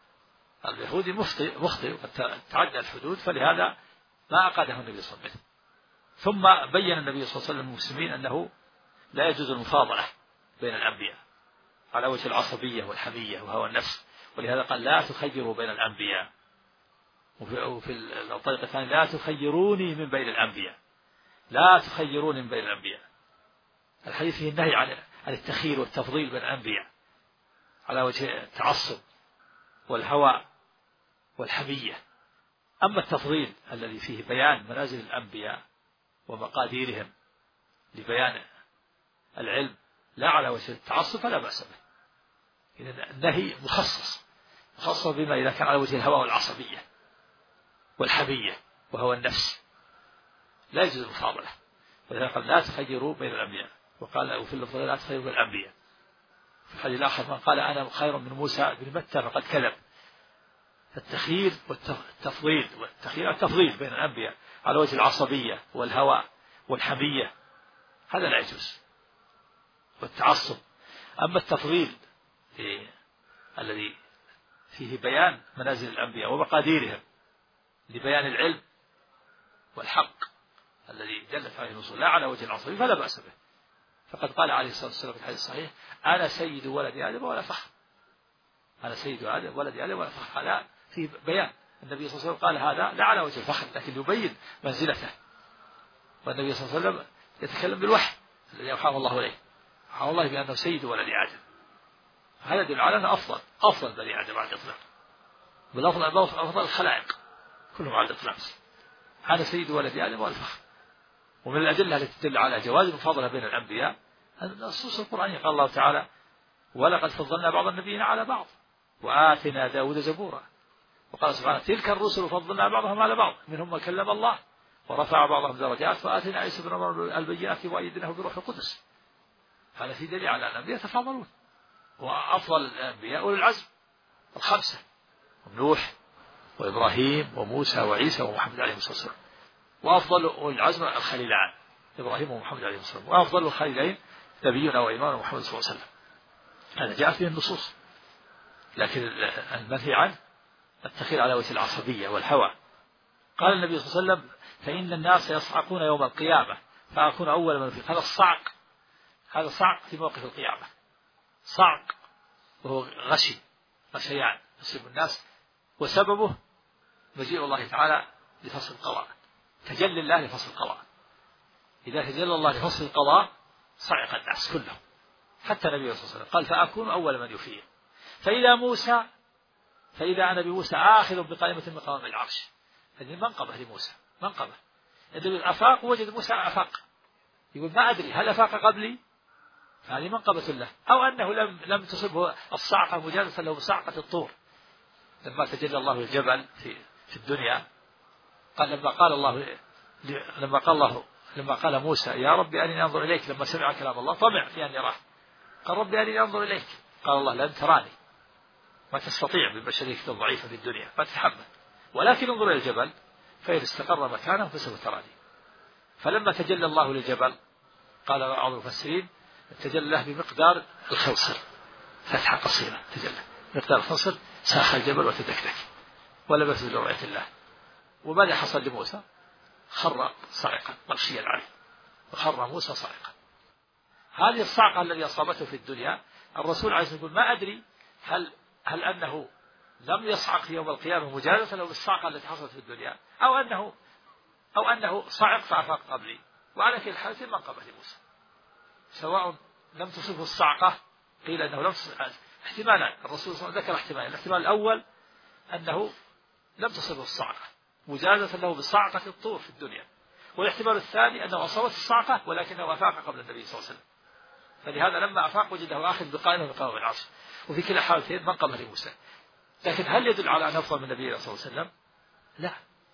اليهودي مخطئ وقد تعدى الحدود، فلهذا ما أقاده النبي صلى الله عليه وسلم. ثم بين النبي صلى الله عليه وسلم للمسلمين أنه لا يجوز المفاضلة بين الأنبياء على وجه العصبية والحمية وهوى النفس، ولهذا قال لا تخيروا بين الأنبياء. وفي الطريقة الثانية لا تخيروني من بين الأنبياء، لا تخيروني من بين الأنبياء. الحديث فيه النهي عن التخيير والتفضيل بين الأنبياء على وجه التعصب والهوى والحمية. أما التفضيل الذي فيه بيان منازل الأنبياء ومقاديرهم لبيان العلم لا على وجه التعصب فلا بأس به. إذن النهي مخصص بما إذا كان على وجه الهوى والعصبية والحمية وهو النفس لا يجوز المفاضلة. ولذلك قال لا تخيروا بين الأنبياء، وقال وفي اللفظ لا تخيروا بين الأنبياء. في الحديث الآخر من قال أنا خير من موسى بن متى فقد كذب. التخيير والتفضيل التفضيل بين الأنبياء على وجه العصبية والهوى والحمية هذا لا يجوز، والتعصب. أما التفضيل الذي فيه بيان منازل الأنبياء ومقاديرهم لبيان العلم والحق الذي دلت عليه النصوص لا على وجه العصبية فلا بأس به. فقد قال عليه الصلاة والسلام في الحديث الصحيح أنا سيد ولد آدم ولا فخر، أنا سيد ولد آدم ولا فخر. هذا في بيان. النبي صلى الله عليه وسلم قال هذا لا على وجه الفخر لكن يبين منزلته. والنبي صلى الله عليه وسلم يتكلم بالوحي الذي أوحاه الله إليه، أوحاه الله بأنه سيد ولد آدم. هذا يدل على أنه أفضل بني آدم على الإطلاق، أفضل الخلائق كلهم على الإطلاق. هذا سيد ولد آدم ولا فخر. ومن الأدلة التي تدل على جواز المفاضلة بين الأنبياء النصوص القرآنية. قال الله تعالى ولقد فضلنا بعض النبيين على بعض وآتنا داود زبورا. وقال سبحانه تلك الرسل فضلنا بعضهم على بعض منهم من كلم الله ورفع بعضهم درجات وآتنا عيسى بن مريم البينات وأيدناه بروح القدس. هذا في دليل على أن الأنبياء يتفاضلون، وأفضل الأنبياء أولي العزم الخمسة نوح وإبراهيم وموسى وعيسى ومحمد عليه الصلاة والسلام. وأفضل أولي العزم الخليلان إبراهيم ومحمد عليه الصلاة والسلام. وأفضل الخليلين نبينا وإمامنا محمد صلى الله عليه وسلم. هذا جاء فيه النصوص. لكن المنهي عنه التخيل على وجه العصبية والهوى. قال النبي صلى الله عليه وسلم فإن الناس يصعقون يوم القيامة فأكون أول من يفيق. هذا صعق في موقف القيامة، صعق وهو غشيان يصيب الناس، وسببه مجيء الله تعالى لفصل القضاء، تجلي الله لفصل القضاء. إذا تجلى الله لفصل القضاء صعق الناس كلهم حتى النبي صلى الله عليه وسلم قال فأكون أول من يفيق. فإذا أنا بموسى آخذ بقائمة من قوائم العرش. هذه منقبة لموسى، منقبة. النبي أفاق وجد موسى أفاق، يقول ما أدري هل أفاق قبلي؟ هذه منقبة له، أو أنه لم تصبه الصعقة مجالسة له بصعقة الطور، لما تجلى الله للجبل في الدنيا قال لما قال موسى يا رب أرني أنظر إليك لما سمع كلام الله طمع في أن يراه قال رب أرني أنظر إليك قال الله لن تراني ما تستطيع بالبشرية الضعيفة في الدنيا ما تتحمل ولكن انظر إلى الجبل فإذا استقر مكانه فسوف تراني. فلما تجلى الله للجبل قال بعض المفسرين تجلى له بمقدار الخنصر فتحة قصيرة تجلى مقدار الخنصر ساخ الجبل وتدكدك ولبث برؤية الله. وماذا حصل لموسى؟ خر صاعقا مغشيا عليه وخر موسى صاعقا. هذه الصعقة التي أصابته في الدنيا الرسول عليه الصلاة والسلام يقول ما أدري هل أنه لم يصعق يوم القيامة مجازفة له بالصعقة التي حصلت في الدنيا أو أنه صعق فأفاق قبلي. وعلى كل حال ما قبل موسى سواء لم تصفه الصعقة قيل أنه لم تصفه احتمالان الرسول صلى الله عليه وسلم ذكر احتمالين. الاحتمال الأول أنه لم تصفه الصعقة مجازفة له بصعقة الطور في الدنيا. والاحتمال الثاني أنه أصابته الصعقة ولكنه أفاق قبل النبي صلى الله عليه وسلم فلهذا لما أفاق وجده آخذ بقائمه بقائمه العرش. وفي كلا حالتين من قبل موسى. لكن هل يدل على أن أفضل من النبي صلى الله عليه وسلم؟ لا.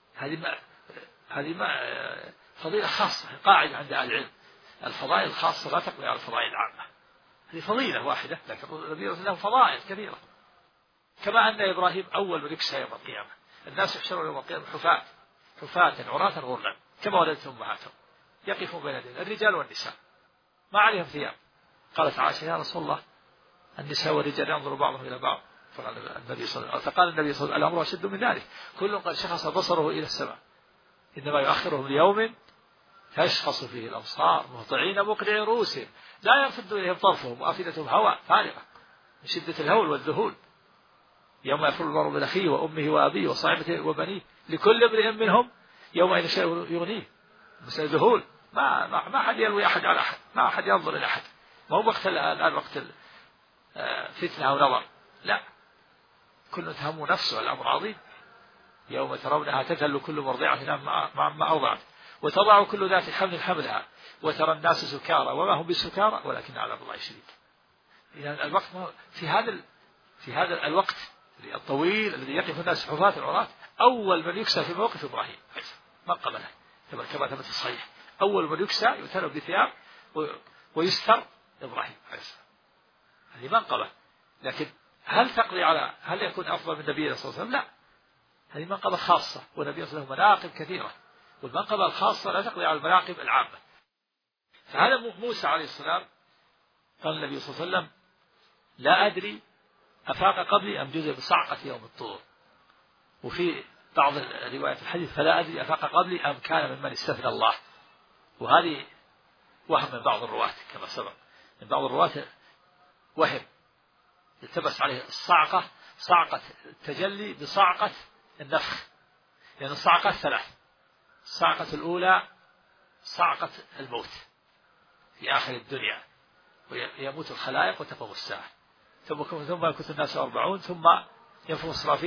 هذه ما فضيلة خاصة قاعدة عند أهل العلم الفضائل الخاصة لا تقضي على الفضائل العامة. هذه فضيلة واحدة لكن النبي له فضائل كثيرة. كما أن إبراهيم أول من يكسى يوم القيامة الناس يحشرون يوم القيامة حفاة عراة غرلا كما ولدتهم أمهاتهم يقفون بين يديه الرجال والنساء ما عليهم ثياب. قالت عائشة يا رسول الله النساء والرجال ينظر بعضهم إلى بعض فقال النبي صلى الله عليه وسلم الأمر أشد من ذلك كل قد شخص بصره إلى السماء إنما يؤخرهم ليوم تشخص فيه الأبصار مهطعين مقنعي رؤوسهم لا يرتد إليهم طرفهم وأفئدتهم هواء فارغة من شدة الهول والذهول يوم يفر المرء من أخيه وأمه وأبيه وصاحبته وبنيه لكل امرئ منهم يومئذ شيء يغنيه مثل الذهول ما حد يلوي أحد على أحد ما أحد ينظر إلى أحد ما هو وقت الآن وقت فتنة أو نظر لا كل تهم نفسه الأمر عظيم يوم ترونها تذل كل مرضعة ما أرضعت وتضع كل ذات حمل حملها وترى الناس سكارى وما هم بسكارى ولكن عذاب الله شديد. يعني الوقت في هذا الوقت الطويل الذي يقف الناس حفاة العراة أول من يكسى في موقف إبراهيم ما قبله كما ثبت في الصحيح أول من يكسى يتلو بثياب ويستر إبراهيم هذه منقبة. لكن هل يكون أفضل من النبي صلى الله عليه وسلم؟ لا هذه منقبة خاصة والنبي صلى الله عليه وسلم مناقب كثيرة والمنقبة الخاصة لا تقضي على المناقب العامة. فهذا موسى عليه السلام قال النبي صلى الله عليه وسلم لا أدري أفاق قبلي أم جزء بصعقة يوم الطور. وفي بعض روايات الحديث فلا أدري أفاق قبلي أم كان ممن استثنى الله. وهذه وهم من بعض الرواة كما سبق من بعض الرواة وهم التبس عليه الصعقة صعقة التجلي بصعقة النفخ لأن الصعقة ثلاث. الصعقة الأولى صعقة الموت في آخر الدنيا ويموت الخلائق وتقوم الساعة ثم يكون الناس 40 ثم ينفخ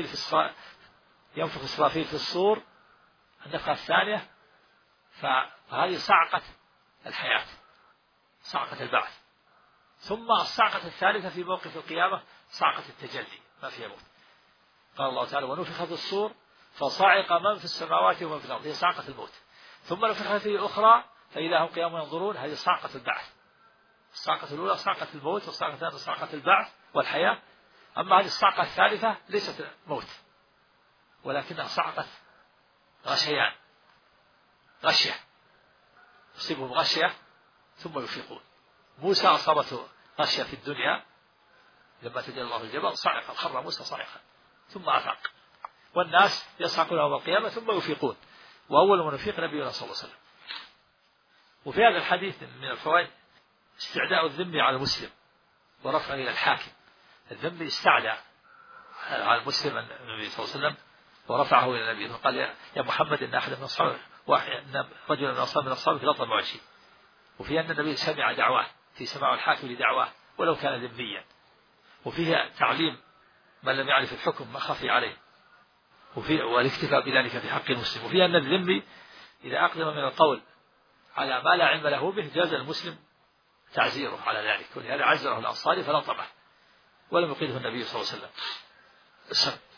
إسرافيل في الصور النفخة الثانية فهذه صعقة الحياة صعقة البعث. ثم الصعقة الثالثة في موقف القيامة صعقة التجلي ما فيها موت. قال الله تعالى ونفخ في الصور فصعق من في السماوات ومن في الأرض هي صعقة الموت. ثم نفخ فيه أخرى فإذا هم قيام ينظرون هذه صعقة البعث. الصعقة الأولى صعقة الموت والصعقة الثانية صعقة البعث والحياة. أما هذه الصعقة الثالثة ليست موت ولكنها صعقة غشيان غشية يصيبهم غشية ثم يفيقون. موسى أصابته غشية في الدنيا لما تجلى الله الجبل صعق خر موسى صاعقا ثم أفاق والناس يصعقون يوم القيامة ثم يفيقون وأول من يفيق نبينا صلى الله عليه وسلم. وفي هذا الحديث من الفوائد استعداء الذمي على المسلم ورفعه إلى الحاكم. الذمي استعدى على المسلم النبي صلى الله عليه وسلم ورفعه إلى النبي فقال يا محمد إن أحد من أصحابه رجل من أصحابك لا طمع شيء. وفي أن النبي سمع دعواه في سماع الحاكم لدعواه ولو كان ذميا. وفيها تعليم من لم يعرف الحكم ما خفي عليه والاكتفاء بذلك في حق المسلم. وفي أن الذمي إذا أقدم من القول على ما لا علم له به جاز المسلم تعزيره على ذلك ولهذا عزره الأنصاري فلا طمع ولم يقيده النبي صلى الله عليه وسلم.